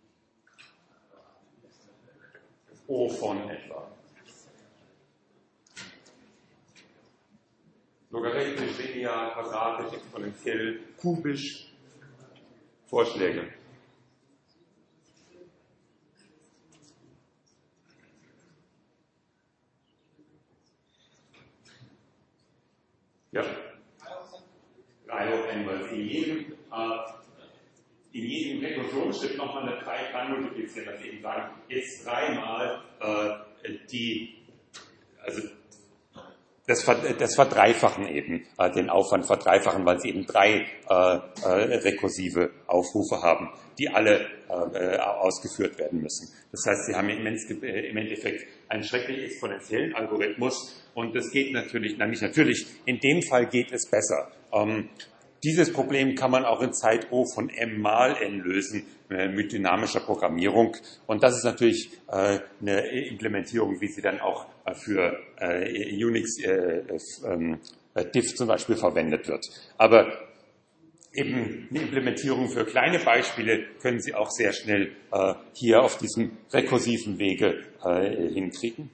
O von etwa. Logarithmisch, linear, quadratisch, exponentiell, kubisch. Vorschläge. Ja. drei hoch n, weil in jedem, äh, in jedem Rekursionsschritt nochmal eine drei dran multiplizieren, dass Sie eben sagen, jetzt dreimal äh, die, also das, das verdreifachen eben, äh, den Aufwand verdreifachen, weil Sie eben drei äh, äh, rekursive Aufrufe haben, die alle äh, ausgeführt werden müssen. Das heißt, Sie haben im Endeffekt einen schrecklich exponentiellen Algorithmus und das geht natürlich, nein, nicht natürlich, in dem Fall geht es besser. Ähm, Dieses Problem kann man auch in Zeit O von m mal n lösen äh, mit dynamischer Programmierung. Und das ist natürlich äh, eine Implementierung, wie sie dann auch äh, für äh, Unix äh, äh, diff zum Beispiel verwendet wird. Aber eben eine Implementierung für kleine Beispiele können Sie auch sehr schnell äh, hier auf diesem rekursiven Wege äh, hinkriegen.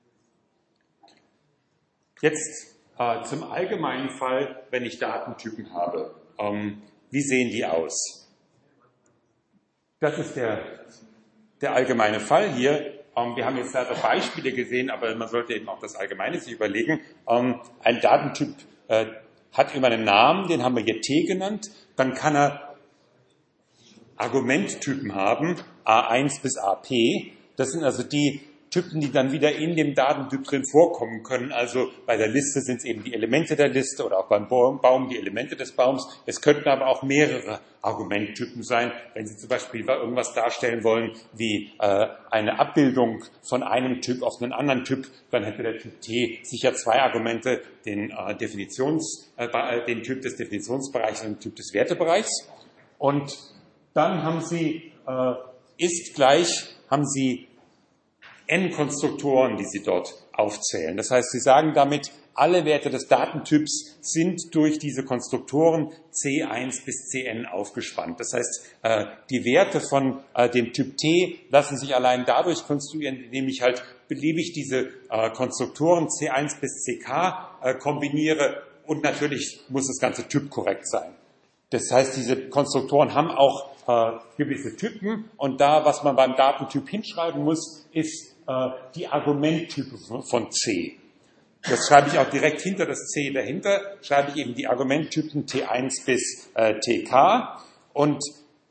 Jetzt Äh, zum allgemeinen Fall, wenn ich Datentypen habe. Ähm, wie sehen die aus? Das ist der, der allgemeine Fall hier. Ähm, wir haben jetzt leider Beispiele gesehen, aber man sollte eben auch das Allgemeine sich überlegen. Ähm, ein Datentyp äh, hat immer einen Namen, den haben wir hier T genannt. Dann kann er Argumenttypen haben, A eins bis A P. Das sind also die Typen, die dann wieder in dem Datentyp drin vorkommen können. Also bei der Liste sind es eben die Elemente der Liste oder auch beim Baum die Elemente des Baums. Es könnten aber auch mehrere Argumenttypen sein. Wenn Sie zum Beispiel irgendwas darstellen wollen, wie äh, eine Abbildung von einem Typ auf einen anderen Typ, dann hätte der Typ T sicher zwei Argumente, den, äh, Definitions, äh, den Typ des Definitionsbereichs und den Typ des Wertebereichs. Und dann haben Sie äh, ist gleich, haben Sie n-Konstruktoren, die Sie dort aufzählen. Das heißt, Sie sagen damit, alle Werte des Datentyps sind durch diese Konstruktoren C eins bis C n aufgespannt. Das heißt, äh, die Werte von äh, dem Typ T lassen sich allein dadurch konstruieren, indem ich halt beliebig diese äh, Konstruktoren C eins bis C k äh, kombiniere und natürlich muss das ganze Typ korrekt sein. Das heißt, diese Konstruktoren haben auch äh, gewisse Typen und da, was man beim Datentyp hinschreiben muss, ist äh, die Argumenttype von, von C. Das schreibe ich auch direkt hinter das C dahinter, schreibe ich eben die Argumenttypen T eins bis äh, T k und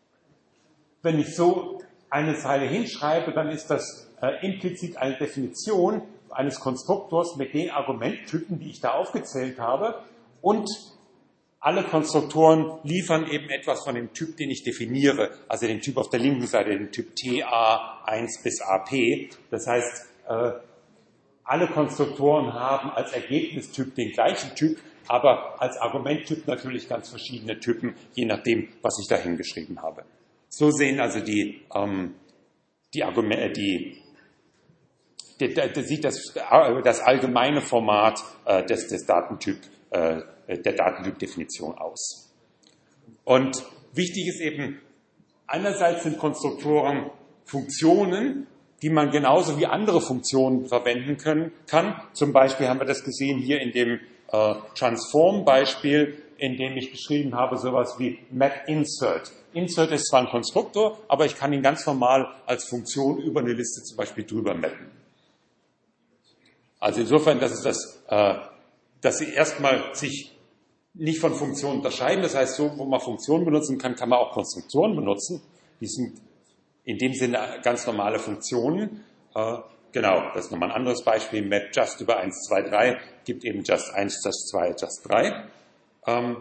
wenn ich so eine Zeile hinschreibe, dann ist das äh, implizit eine Definition eines Konstruktors mit den Argumenttypen, die ich da aufgezählt habe und alle Konstruktoren liefern eben etwas von dem Typ, den ich definiere, also den Typ auf der linken Seite, den Typ T A eins bis A P. Das heißt, äh, alle Konstruktoren haben als Ergebnistyp den gleichen Typ, aber als Argumenttyp natürlich ganz verschiedene Typen, je nachdem, was ich da hingeschrieben habe. So sehen also die, ähm, die Argumente, die, die, die, sieht das, das allgemeine Format äh, des, des Datentyp äh, der Datentypdefinition aus. Und wichtig ist eben, einerseits sind Konstruktoren Funktionen, die man genauso wie andere Funktionen verwenden können, kann. Zum Beispiel haben wir das gesehen hier in dem äh, Transform-Beispiel, in dem ich beschrieben habe, sowas wie MapInsert. Insert ist zwar ein Konstruktor, aber ich kann ihn ganz normal als Funktion über eine Liste zum Beispiel drüber mappen. Also insofern, das ist das, äh, dass Sie erstmal sich nicht von Funktionen unterscheiden. Das heißt, so, wo man Funktionen benutzen kann, kann man auch Konstruktoren benutzen. Die sind in dem Sinne ganz normale Funktionen. Äh, genau, das ist nochmal ein anderes Beispiel. Map just über eins, zwei, drei gibt eben just eins, just zwei, just drei. Ähm,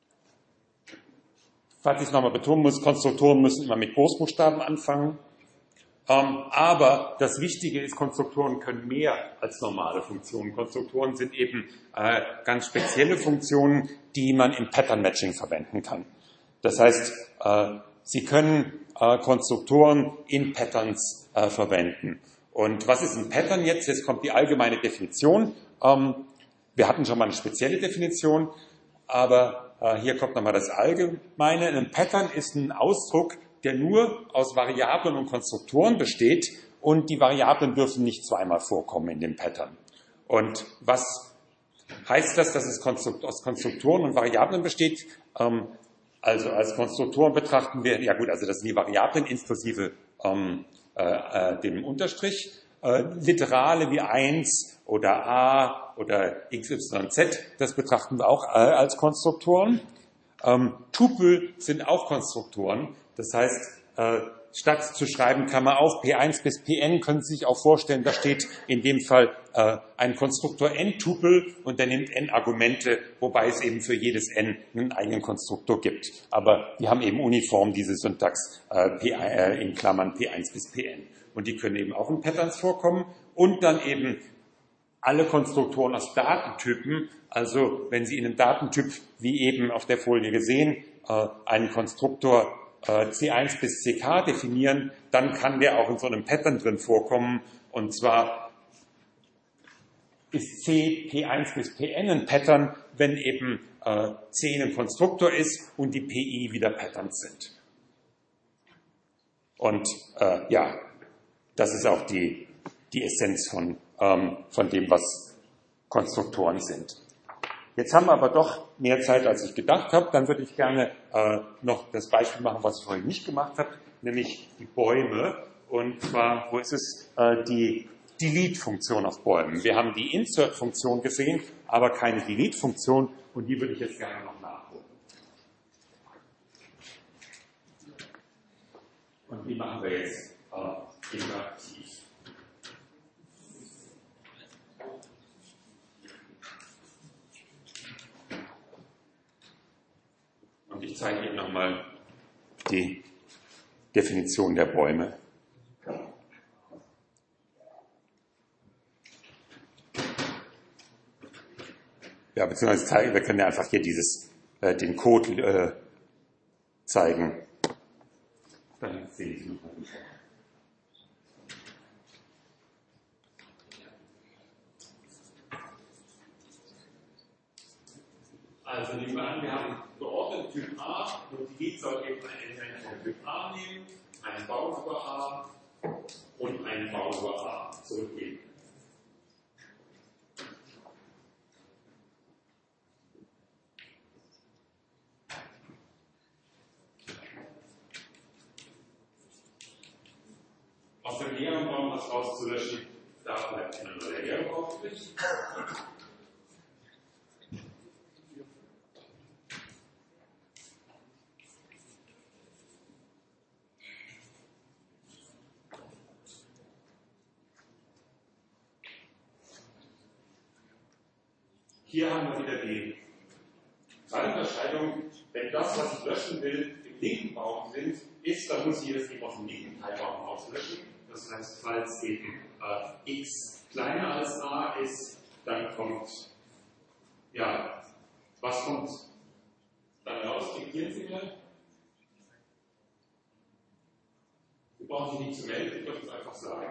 falls ich es nochmal betonen muss, Konstruktoren müssen immer mit Großbuchstaben anfangen. Ähm, aber das Wichtige ist, Konstruktoren können mehr als normale Funktionen. Konstruktoren sind eben äh, ganz spezielle Funktionen, die man im Pattern Matching verwenden kann. Das heißt, äh, Sie können äh, Konstruktoren in Patterns äh, verwenden. Und was ist ein Pattern jetzt? Jetzt kommt die allgemeine Definition. Ähm, wir hatten schon mal eine spezielle Definition, aber äh, hier kommt nochmal das Allgemeine. Ein Pattern ist ein Ausdruck, der nur aus Variablen und Konstruktoren besteht und die Variablen dürfen nicht zweimal vorkommen in dem Pattern. Und was heißt das, dass es aus Konstruktoren und Variablen besteht? Ähm, also als Konstruktoren betrachten wir, ja gut, also das sind die Variablen inklusive ähm, äh, äh, dem Unterstrich, äh, Literale wie eins oder a oder x, y, z, das betrachten wir auch äh, als Konstruktoren. Ähm, Tupel sind auch Konstruktoren. Das heißt, äh, statt zu schreiben, kann man auch P eins bis P n, können Sie sich auch vorstellen, da steht in dem Fall äh, ein Konstruktor n-Tupel und der nimmt n Argumente, wobei es eben für jedes n einen eigenen Konstruktor gibt. Aber die haben eben uniform diese Syntax äh, P, äh, in Klammern P eins bis P n. Und die können eben auch in Patterns vorkommen. Und dann eben alle Konstruktoren aus Datentypen, also wenn Sie in einem Datentyp, wie eben auf der Folie gesehen, äh, einen Konstruktor C eins bis C k definieren, dann kann der auch in so einem Pattern drin vorkommen. Und zwar ist C P eins bis P n ein Pattern, wenn eben äh, C ein Konstruktor ist und die P I wieder Patterns sind. Und äh, ja, das ist auch die, die Essenz von, ähm, von dem, was Konstruktoren sind. Jetzt haben wir aber doch mehr Zeit, als ich gedacht habe. Dann würde ich gerne äh, noch das Beispiel machen, was ich vorhin nicht gemacht habe. nämlich die Bäume. Und zwar, wo ist es? Äh, die Delete-Funktion auf Bäumen. Wir haben die Insert-Funktion gesehen, aber keine Delete-Funktion und die würde ich jetzt gerne noch nachholen. Und die machen wir jetzt äh, interaktiv. Und ich zeige Ihnen nochmal die Definition der Bäume. Ja, beziehungsweise zeigen, wir können ja einfach hier dieses, äh, den Code äh, zeigen. Dann sehe ich es nochmal. Also nehmen wir an, wir haben geordnet Typ A und die Delete soll eben ein Element von Typ A nehmen, einen Baum über A und einen Baum über A zurückgeben. Aus dem leeren Baum was rauszulöschen, da bleibt immer nur der leere Baum übrig. Hier haben wir wieder die Unterscheidung, wenn das, was ich löschen will, im linken Baum sind, ist, dann muss ich das eben aus dem linken Teilbaum auslöschen. Das heißt, falls eben äh, x kleiner als a ist, dann kommt, ja, was kommt dann raus? Diktieren Sie mir? Sie brauchen sich nicht zu melden, ich dürfen es einfach sagen.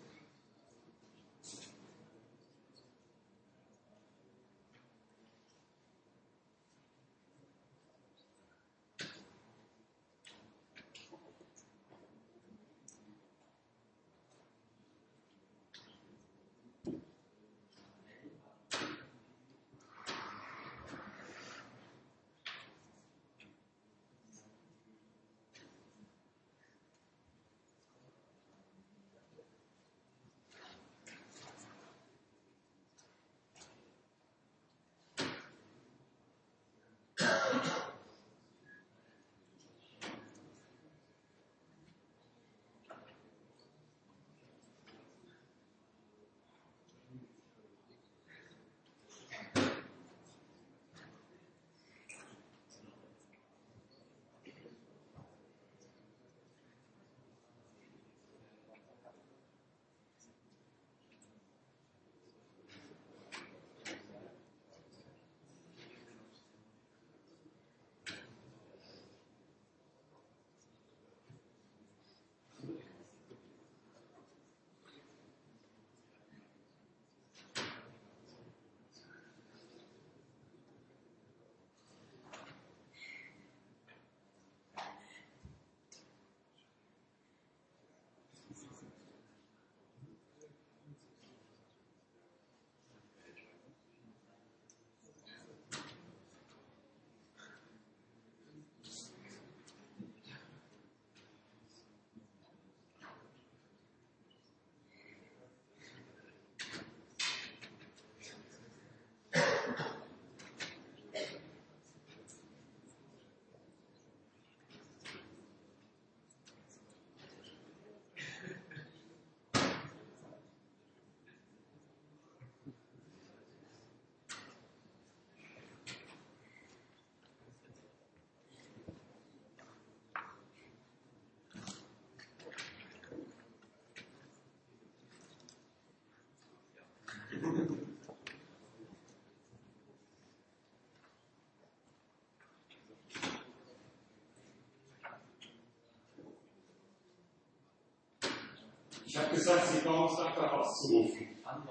Ich habe gesagt, Sie brauchen es einfach auszurufen.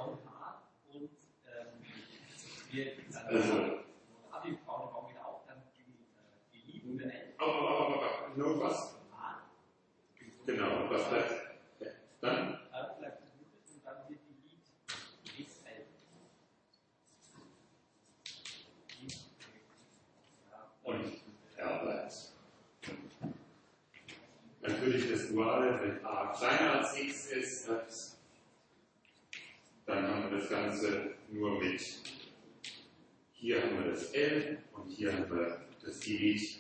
Und ähm, wir Also, Abi bauen, bauen wir auch dann die, die Lieben beenden. aber, aber, aber, aber, nur was? Genau, was bleibt? Ja. Dann? Dann bleibt es und dann wird die Lied X L. Und R bleibt. Natürlich Residuale, wenn a kleiner als x ist, dann haben wir das Ganze nur mit, hier haben wir das L und hier haben wir das Delete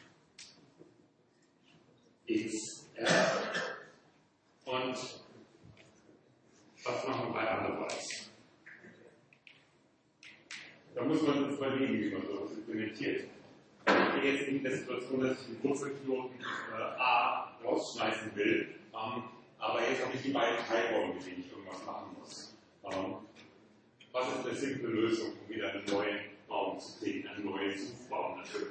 xr. Und was machen wir bei otherwise? Da muss man uns überlegen, wie man sowas implementiert. Ich gehe jetzt in der Situation, dass ich den Wurzelknoten äh, a rausschmeißen will, ähm, aber jetzt habe ich die beiden Teilbäume, mit denen ich irgendwas machen muss. Ähm, was ist eine simple Lösung, um wieder einen neuen Baum zu kriegen, einen neuen Suchbaum natürlich?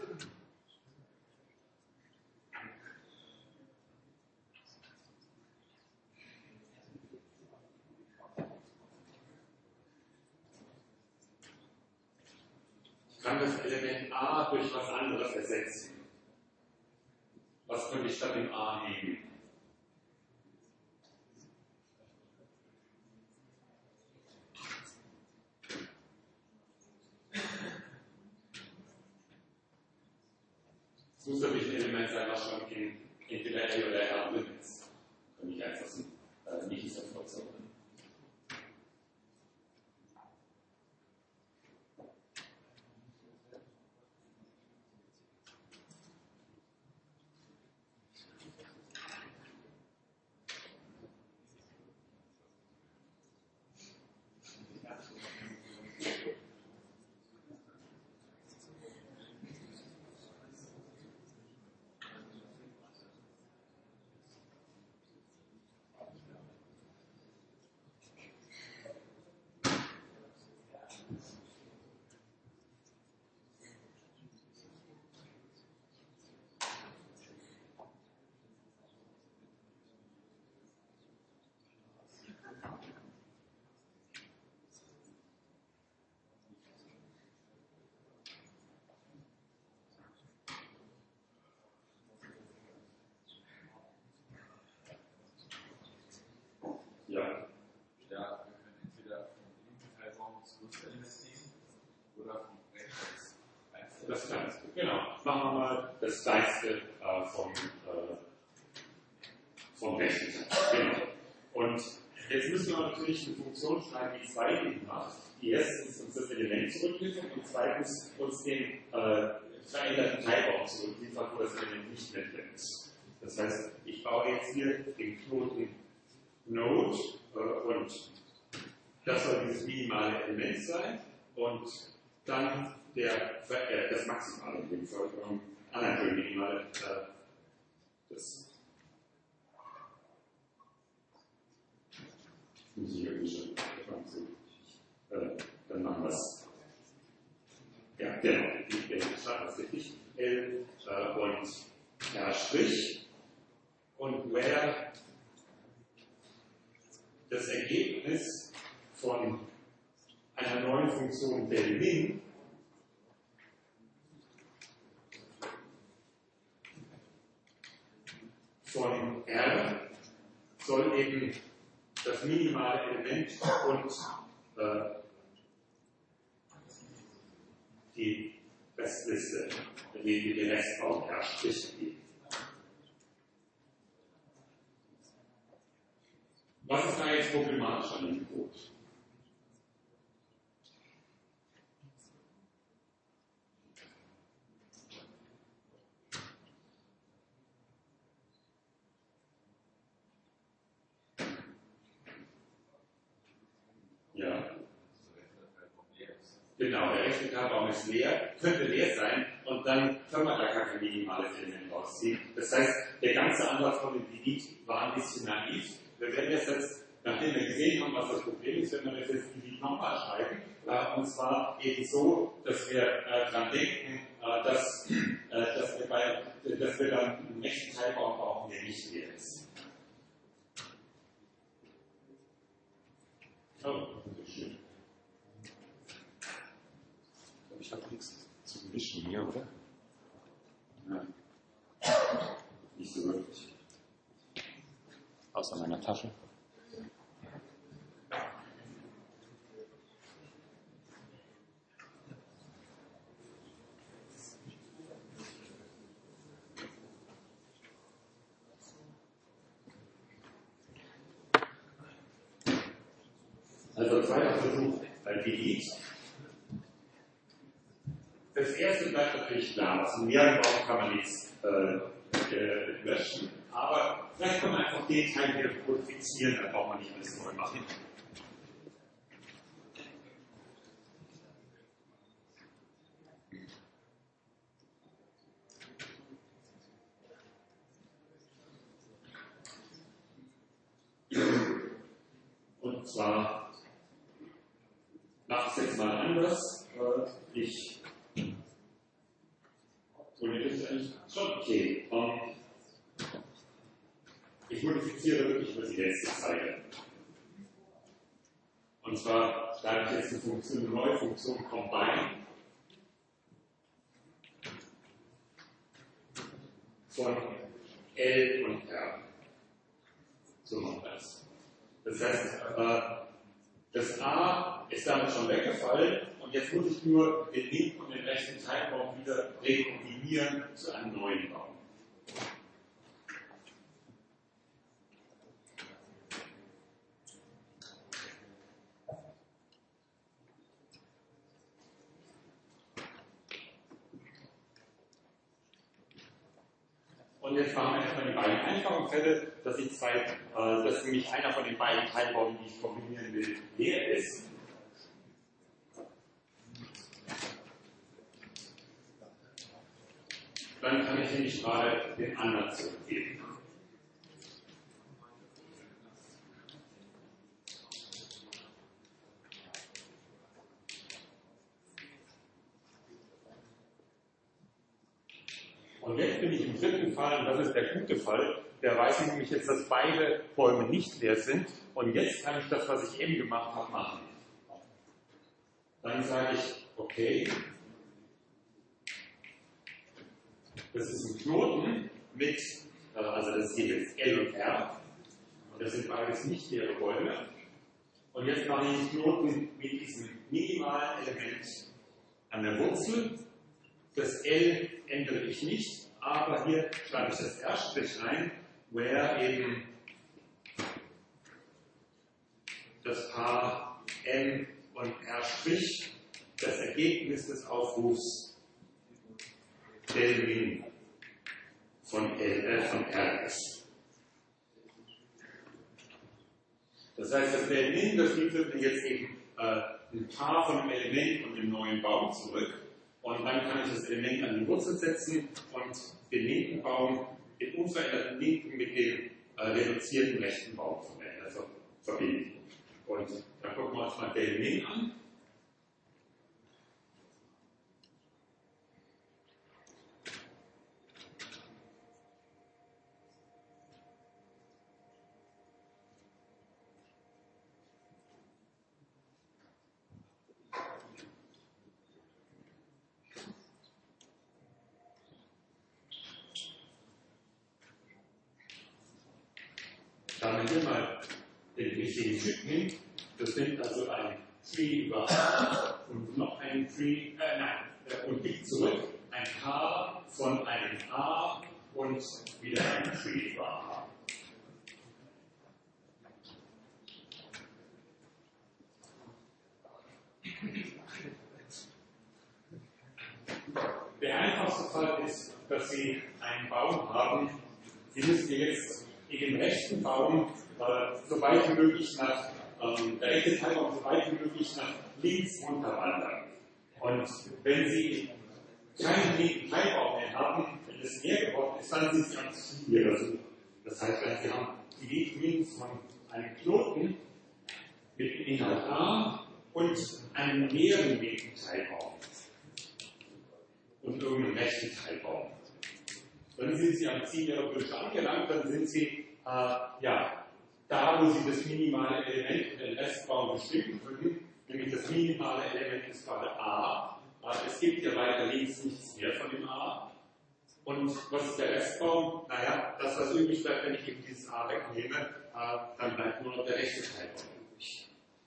Ich kann das Element a durch was anderes ersetzen. Was könnte ich statt dem a nehmen? Es muss natürlich ein Element sein, was schon in entweder L oder R drin ist. Könnte ich einfach so, äh, nicht sofort sagen. Ja. Ja, wir können entweder vom linken Teilbaum das größte Element nehmen oder vom rechten das Das kleinste, genau. Machen wir mal das kleinste äh, vom, äh, vom rechten Teil. Genau. Und jetzt müssen wir natürlich eine Funktion schreiben, die zwei Dinge macht. Die erstens uns das Element zurückliefert und zweitens uns den äh, veränderten Teilbaum zurückliefert, wo das Element nicht mehr drin ist. Das heißt, ich baue jetzt hier den Knoten Node äh, und das soll dieses minimale Element sein und dann der, äh, das maximale in dem Fall, ähm, ah nein, minimale, äh, das muss ich irgendwie schon, äh, dann machen wir es. Ja, genau, ich schreibe das richtig. L äh, und R' und where das Ergebnis von einer neuen Funktion del-min von R soll eben das minimale Element und äh, die Restliste, die, die Restbaum R' geben. Was ist da jetzt problematisch an dem Code? Ja. Genau, der rechte Teilbaum ist leer, könnte leer sein und dann können wir da gar kein minimales Element rausziehen. Das heißt, der ganze Ansatz von dem Delete war ein bisschen naiv. Wir werden das jetzt, nachdem wir gesehen haben, was das Problem ist, werden wir das jetzt Delete nochmal schreiben. Äh, und zwar eben so, dass wir äh, daran denken, äh, dass, äh, dass, wir bei, dass wir dann einen rechten Teilbaum brauchen, der nicht leer ist. Oh, das ist schön. Ich habe nichts zu mischen hier, oder? Nein. Nicht so wirklich. Außer meiner Tasche. Also zweiter Versuch, äh, Delete. Das erste bleibt natürlich klar, aus dem leeren Baum kann man nichts äh, äh, löschen, aber vielleicht kann man einfach den Teil wieder kodifizieren, dann braucht man nicht alles neu machen. Und zwar mache ich es jetzt mal anders. Ich und das ist eigentlich schon okay. Um, ich modifiziere wirklich über die letzte Zeile. Und zwar schreibe ich jetzt eine Funktion, eine neue Funktion combine von L und R. So machen wir das. Das heißt, äh, das A ist damit schon weggefallen und jetzt muss ich nur den linken und den rechten Teilbaum wieder rekombinieren zu einem neuen Baum. Und jetzt machen wir erstmal die beiden einfachen Fälle, dass ich zwei, äh, dass nämlich einer von den beiden Teilbäumen, die ich kombinieren will, leer ist. Dann kann ich nämlich gerade den anderen zurückgeben. Und jetzt bin ich im dritten Fall, und das ist der gute Fall, der weiß nämlich jetzt, dass beide Bäume nicht leer sind. Und jetzt kann ich das, was ich eben gemacht habe, machen. Dann sage ich, okay, das ist ein Knoten mit, also das hier jetzt L und R. Und das sind beides nicht leere Bäume. Und jetzt mache ich einen Knoten mit diesem minimalen Element an der Wurzel. Das L ändere ich nicht, aber hier schreibe ich das R' rein, where eben das Paar M und R' das Ergebnis des Aufrufs del min von, L, äh, von R ist. Das heißt, das del min, das liefert mir jetzt eben äh, ein Paar von einem Element und einem neuen Baum zurück. Und dann kann ich das Element an die Wurzel setzen und den linken Baum, den unveränderten linken mit dem äh, reduzierten rechten Baum verwenden, also verbinden. Und dann gucken wir uns mal del min an. Da man hier mal den richtigen Typ nimmt, das nimmt also ein Tree über A und noch einen Tree, äh, nein, äh, und gibt zurück ein Paar von einem A und wieder ein Tree über A. Der einfachste Fall ist, dass Sie einen Baum haben. Sie müssen jetzt in dem rechten Baum äh, so weit wie möglich nach, ähm, der rechte Teilbaum so weit wie möglich nach links runterwandern. Und wenn Sie keinen linken Teilbaum mehr haben, wenn es leer geworden ist, dann sind Sie am Ziel Ihrer Suche. Das heißt, wenn Sie haben die Weglinien von einem Knoten mit Inhalt A und einem leeren linken Teilbaum und irgendeinem rechten Teilbaum. Dann sind Sie am Ziel Ihrer Wünsche angelangt, dann sind Sie äh, ja, da, wo Sie das minimale Element in den Restbaum bestimmen können, nämlich das minimale Element ist gerade A. Äh, es gibt ja weiter links nichts mehr von dem A. Und was ist der Restbaum? Naja, das, was übrig bleibt, wenn ich eben dieses A wegnehme, äh, dann bleibt nur noch der rechte Teilbaum übrig.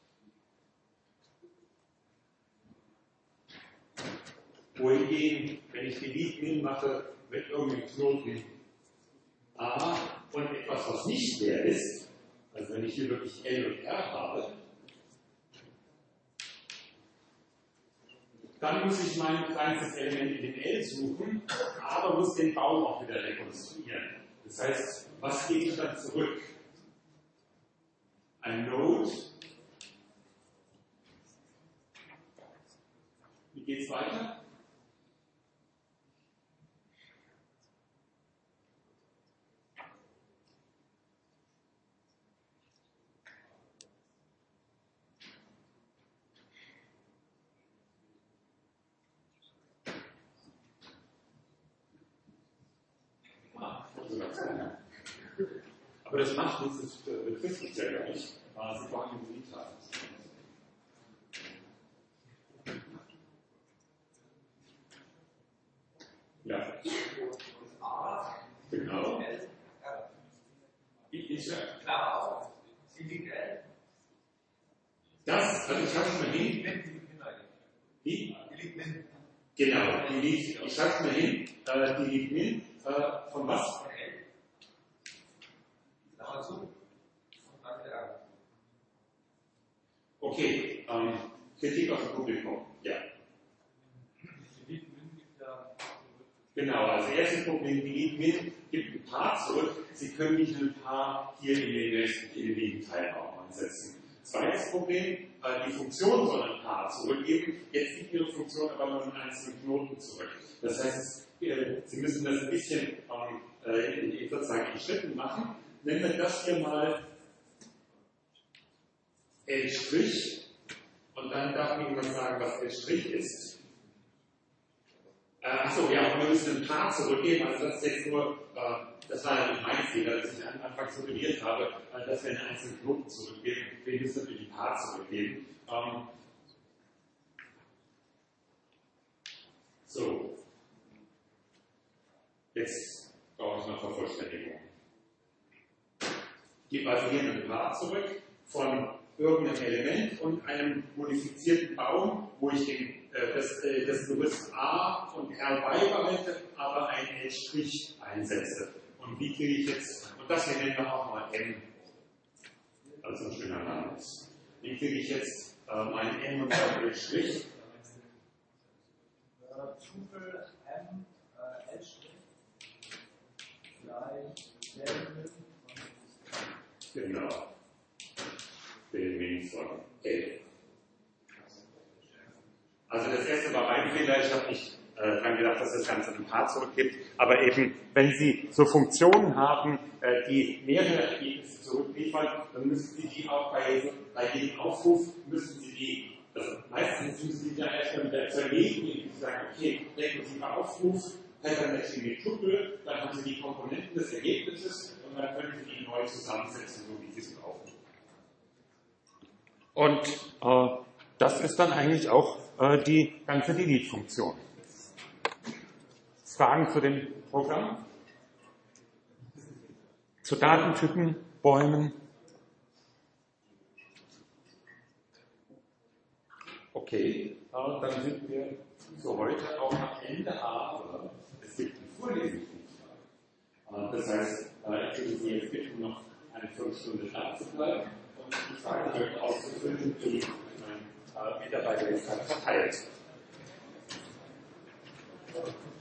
Wohingegen, wenn ich Delete min mache, mit irgendeinem Knoten A und etwas, was nicht leer ist, also wenn ich hier wirklich L und R habe, Dann muss ich mein kleinstes Element in den L suchen, aber muss den Baum auch wieder rekonstruieren. Das heißt, was geht dann zurück? Ein Node. Wie geht es weiter? Aber das macht uns, das betrifft uns ja gar nicht. Sie brauchen den Liedtag. Ja. Genau. Ich, ich, klar. Das, also ich schreibe es mal hin. Wie? Genau, die liegt, ich schreibe es mal hin, äh, die liegt min, äh, von was? Okay, ähm, Kritik aus dem Publikum, ja. Genau, also erstes Problem, die min gibt ein Paar zurück, Sie können nicht ein Paar hier in den nächsten ewigen Teilraum ansetzen. Zweites Problem, äh, die Funktion soll ein Paar zurückgeben, jetzt gibt Ihre Funktion aber nur einen einzelnen Knoten zurück. Das heißt, äh, Sie müssen das ein bisschen ähm, äh, in, in, sozusagen in Schritten machen. Nennen wir das hier mal L' und dann darf ich Ihnen mal sagen, was L' ist. Äh, achso, ja, und wir müssen ein Paar zurückgeben, also das ist jetzt nur, äh, das war natürlich mein Fehler, dass ich am Anfang suggeriert habe, äh, dass wir einen einzelnen Knoten zurückgeben. Wir müssen natürlich ein Paar zurückgeben. Ähm, so. Jetzt brauche ich noch Vervollständigung. Ich gebe also hier ein Paar zurück von irgendeinem Element und einem modifizierten Baum, wo ich den, äh, das, äh, das Gerüst A und R beibehalte, aber ein L' einsetze. Und wie kriege ich jetzt, und das hier nennen wir auch mal M, also ein schöner Name ist. Wie kriege ich jetzt ähm, ein M und ein L'? Tupel M, äh, L' gleich L. Genau. Min von L. Also das erste war mein Fehler, ich habe nicht äh, daran gedacht, dass das Ganze ein Paar zurückgibt, aber eben, wenn Sie so Funktionen haben, äh, die mehrere Ergebnisse zurückliefern, dann müssen Sie die auch bei, bei jedem Aufruf, müssen Sie die, also meistens müssen Sie da erstmal wieder zerlegen, indem Sie sagen, okay, rekursiver Aufruf, Pattern Matching mit Tuple, dann haben Sie die Komponenten des Ergebnisses und dann können Sie die neu zusammensetzen, so wie Sie es brauchen. Und äh, das ist dann eigentlich auch äh, die ganze Delete-Funktion. Fragen zu dem Programm? Zu Datentypen, Bäumen? Okay, äh, dann sind wir für heute auch am Ende, aber es gibt eine Vorlesung. Äh, das heißt, äh, ich würde Sie jetzt bitten, noch eine Viertelstunde da zu bleiben. Die Frage wird auszufüllen, die mein äh, Mitarbeiter jetzt gerade verteilt.